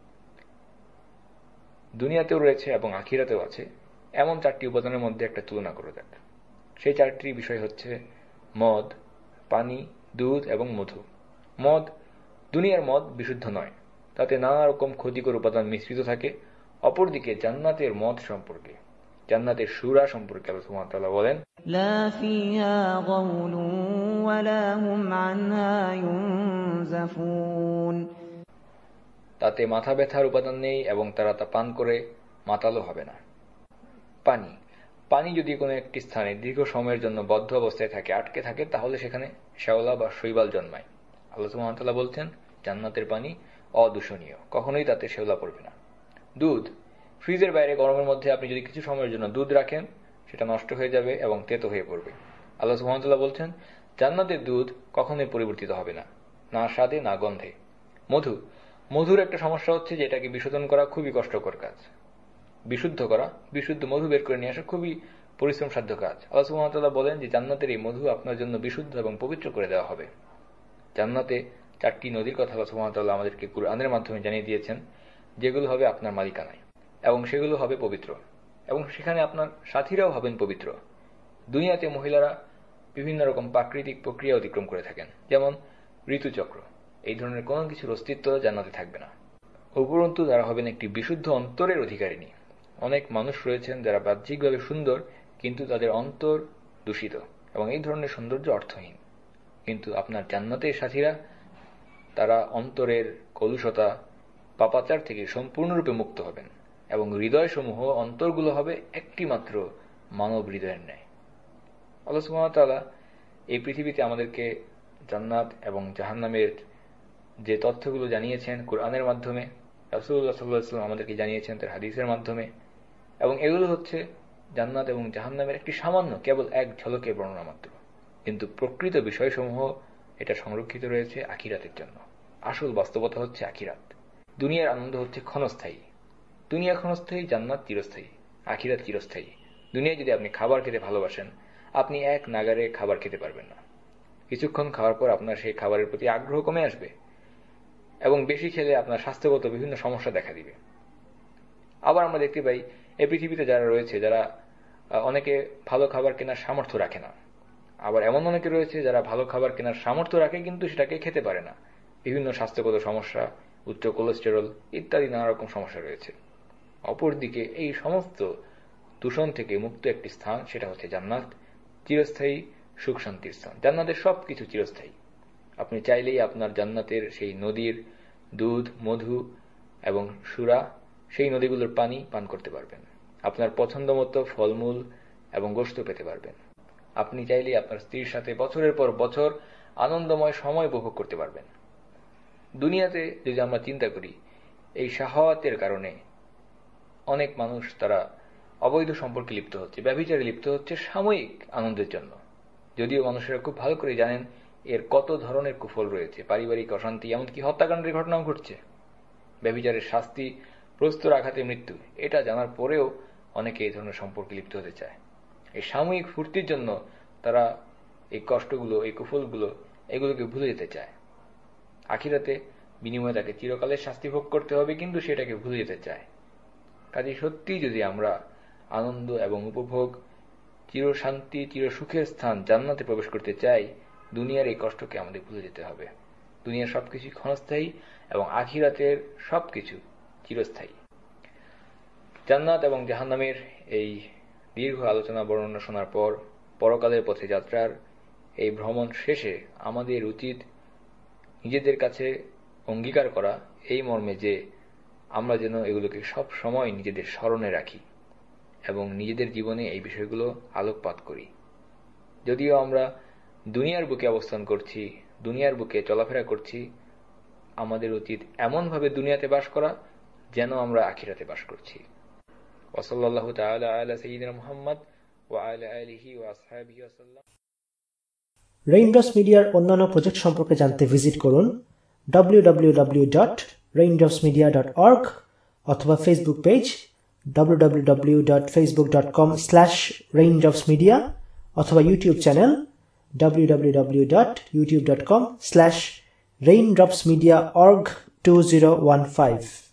দুনিয়াতেও রয়েছে এবং আখিরাতেও আছে এমন 4টি উপাদানের মধ্যে একটা তুলনা করা যাক। সেই 4টি বিষয় হচ্ছে মদ, পানি, দুধ এবং মধু। মদ, দুনিয়ার মদ বিশুদ্ধ নয়, তাতে নানা রকম ক্ষতিকর উপাদান মিশ্রিত থাকে। অপরদিকে জান্নাতের মদ সম্পর্কে, জান্নাতের সূরা সম্পর্কে আল্লাহ সুবহানাহু ওয়া তাআলা বলেন, লা ফিহা গাওলুন ওয়ালা হুম আনহা ইউনজাফুন। তাতে মাথা ব্যথার উপাদান নেই এবং তারা তা পান করে মাতালও হবে না। পানি, পানি যদি কোনো একটি স্থানে দীর্ঘ সময়ের জন্য বদ্ধ অবস্থায় থাকে, আটকে থাকে, তাহলে সেখানে শ্যাওলা বা শৈবাল জন্মায়। আল্লাহ সুবহানাহু ওয়া তাআলা বলছেন জান্নাতের পানি অদূষণীয়, কখনোই তাতে শ্যাওলা পড়বে না। দুধ, ফ্রিজের বাইরে গরমের মধ্যে আপনি যদি কিছু সময়ের জন্য দুধ রাখেন, সেটা নষ্ট হয়ে যাবে এবং তেতো হয়ে পড়বে। আল্লাহ সুবহানাহু ওয়া তাআলা বলছেন জান্নাতের দুধ কখনোই পরিবর্তিত হবে না, না স্বাদে না গন্ধে। মধু, মধুর একটা সমস্যা হচ্ছে যে এটাকে বিশোধন করা খুবই কষ্টকর কাজ। বিশুদ্ধ করা, বিশুদ্ধ মধু বের করে নিয়ে আসা খুবই পরিশ্রম সাধ্য কাজ। আল্লাহ সুবহানাহু ওয়া তাআলা বলেন যে জান্নাতের এই মধু আপনার জন্য বিশুদ্ধ এবং পবিত্র করে দেওয়া হবে। জান্নাতে 4টি নদীর কথা আল্লাহ সুবহানাহু ওয়া তাআলা আমাদেরকে কুরআনের মাধ্যমে জানিয়ে দিয়েছেন, যেগুলো হবে আপনার মালিকানায় এবং সেগুলো হবে পবিত্র এবং সেখানে আপনার সাথীরাও হবেন পবিত্র। দুনিয়াতে মহিলারা বিভিন্ন রকম প্রাকৃতিক প্রক্রিয়া অতিক্রম করে থাকেন, যেমন ঋতুচক্র। এই ধরনের কোনো কিছুর অস্তিত্ব জান্নাতে থাকবে না। উপরন্তু তারা হবেন একটি বিশুদ্ধ অন্তরের অধিকারিণী। অনেক মানুষ রয়েছেন যারা বাহ্যিকভাবে সুন্দর কিন্তু তাদের অন্তর দূষিত এবং এই ধরনের সৌন্দর্য অর্থহীন। কিন্তু আপনার জান্নাতের সাথীরা, তারা অন্তরের কলুষতা, পাপাচার থেকে সম্পূর্ণরূপে মুক্ত হবেন এবং হৃদয়সমূহ, অন্তরগুলো হবে একটি মাত্র মানব হৃদয়ের ন্যায়। আল্লাহ সুবহানাহু ওয়া তাআলা এই পৃথিবীতে আমাদেরকে জান্নাত এবং জাহান্নামের যে তথ্যগুলো জানিয়েছেন কুরআনের মাধ্যমে, রাসূলুল্লাহ সাল্লাল্লাহু আলাইহি ওয়াসাল্লাম আমাদেরকে জানিয়েছেন তার হাদিসের মাধ্যমে, এবং এগুলো হচ্ছে জান্নাত এবং জাহান্নামের একটি সামান্য, কেবল এক ঝলকের বর্ণনা মাত্র। কিন্তু প্রকৃত বিষয়সমূহ এটা সংরক্ষিত রয়েছে আখিরাতের জন্য। আসল বাস্তবতা হচ্ছে আখিরাত। দুনিয়ার আনন্দ হচ্ছে ক্ষণস্থায়ী। দুনিয়া ক্ষণস্থায়ী, জান্নাত চিরস্থায়ী, আখিরাত চিরস্থায়ী। দুনিয়ায় যদি আপনি খাবার খেতে ভালোবাসেন, আপনি এক নাগারে খাবার খেতে পারবেন না। কিছুক্ষণ খাওয়ার পর আপনার সেই খাবারের প্রতি আগ্রহ কমে আসবে এবং বেশি খেলে আপনার স্বাস্থ্যগত বিভিন্ন সমস্যা দেখা দিবে। আবার আমরা দেখতে পাই এই পৃথিবীতে যারা রয়েছে, যারা অনেকে ভালো খাবার কেনার সামর্থ্য রাখে না। আবার এমন অনেকে রয়েছে যারা ভালো খাবার কেনার সামর্থ্য রাখে কিন্তু সেটাকে খেতে পারে না। বিভিন্ন স্বাস্থ্যগত সমস্যা, উচ্চ কোলেস্টেরল ইত্যাদি নানা রকম সমস্যা রয়েছে। অপরদিকে এই সমস্ত দূষণ থেকে মুক্ত একটি স্থান, সেটা হচ্ছে জান্নাত, চিরস্থায়ী সুখ শান্তির স্থান। জান্নাতের সবকিছু চিরস্থায়ী। আপনি চাইলেই আপনার জান্নাতের সেই নদীর দুধ, মধু এবং সূরা, সেই নদীগুলোর পানি পান করতে পারবেন। আপনার পছন্দ মতো ফলমূল এবং গোশত পেতে পারবেন। আপনি চাইলেই আপনার স্ত্রীর সাথে বছরের পর বছর আনন্দময় সময় উপভোগ করতে পারবেন। দুনিয়াতে যদি আমরা চিন্তা করি, এই শাহওয়াতের কারণে অনেক মানুষ তারা অবৈধ সম্পর্কে লিপ্ত হচ্ছে, ব্যভিচারে লিপ্ত হচ্ছে সাময়িক আনন্দের জন্য। যদিও মানুষেরা খুব ভালো করে জানেন এর কত ধরনের কুফল রয়েছে, পারিবারিক অশান্তি, এমনকি হত্যাকাণ্ডের ঘটনাও ঘটছে। ব্যভিচারের শাস্তি, প্রস্তর আঘাতে মৃত্যু, এটা জানার পরেও অনেকে এই ধরনের সম্পর্কে লিপ্ত হতে চায়। এই সাময়িক ফুর্তির জন্য তারা এই কষ্টগুলো, এই কুফলগুলো, এগুলোকে ভুলে যেতে চায়। আখিরাতে বিনিময়ে তাকে চিরকালের শাস্তি ভোগ করতে হবে, কিন্তু সেটাকে ভুলে যেতে চায়। কাজে সত্যি যদি আমরা আনন্দ এবং উপভোগ, চিরশান্তি, চিরসুখের স্থান জান্নাতে প্রবেশ করতে চাই, দুনিয়ার এই কষ্টকে আমাদের ভুলে যেতে হবে। দুনিয়ার সবকিছু ক্ষণস্থায়ী এবং আখিরাতের সবকিছু চিরস্থায়ী। জান্নাত এবং জাহান্নামের এই দীর্ঘ আলোচনা বর্ণনা শোনার পর পরকালের পথে যাত্রার এই ভ্রমণ শেষে আমাদের উচিত নিজেদের কাছে অঙ্গীকার করা এই মর্মে যে আমরা যেন এগুলোকে সব সময় নিজেদের স্মরণে রাখি এবং নিজেদের জীবনে এই বিষয়গুলো আলোকপাত করি। যদিও আমরা দুনিয়ার বুকে অবস্থান করছি, দুনিয়ার বুকে চলাফেরা করছি, আমাদের উচিত এমনভাবে দুনিয়াতে বাস করা যেন আমরা আখিরাতে বাস করছি। ওয়াসাল্লাল্লাহু তাআলা আলা সাইয়্যিদিনা মুহাম্মদ ওয়া আলা আলিহি ওয়া আসহাবিহি ওয়াসাল্লাম। রেইনড্রপস মিডিয়ার অন্যান্য প্রজেক্ট সম্পর্কে জানতে ভিজিট করুন www.raindropsmedia.org অথবা ফেসবুক পেজ www.facebook.com/raindropsmedia অথবা ইউটিউব চ্যানেল www.youtube.com/raindropsmediaorg2015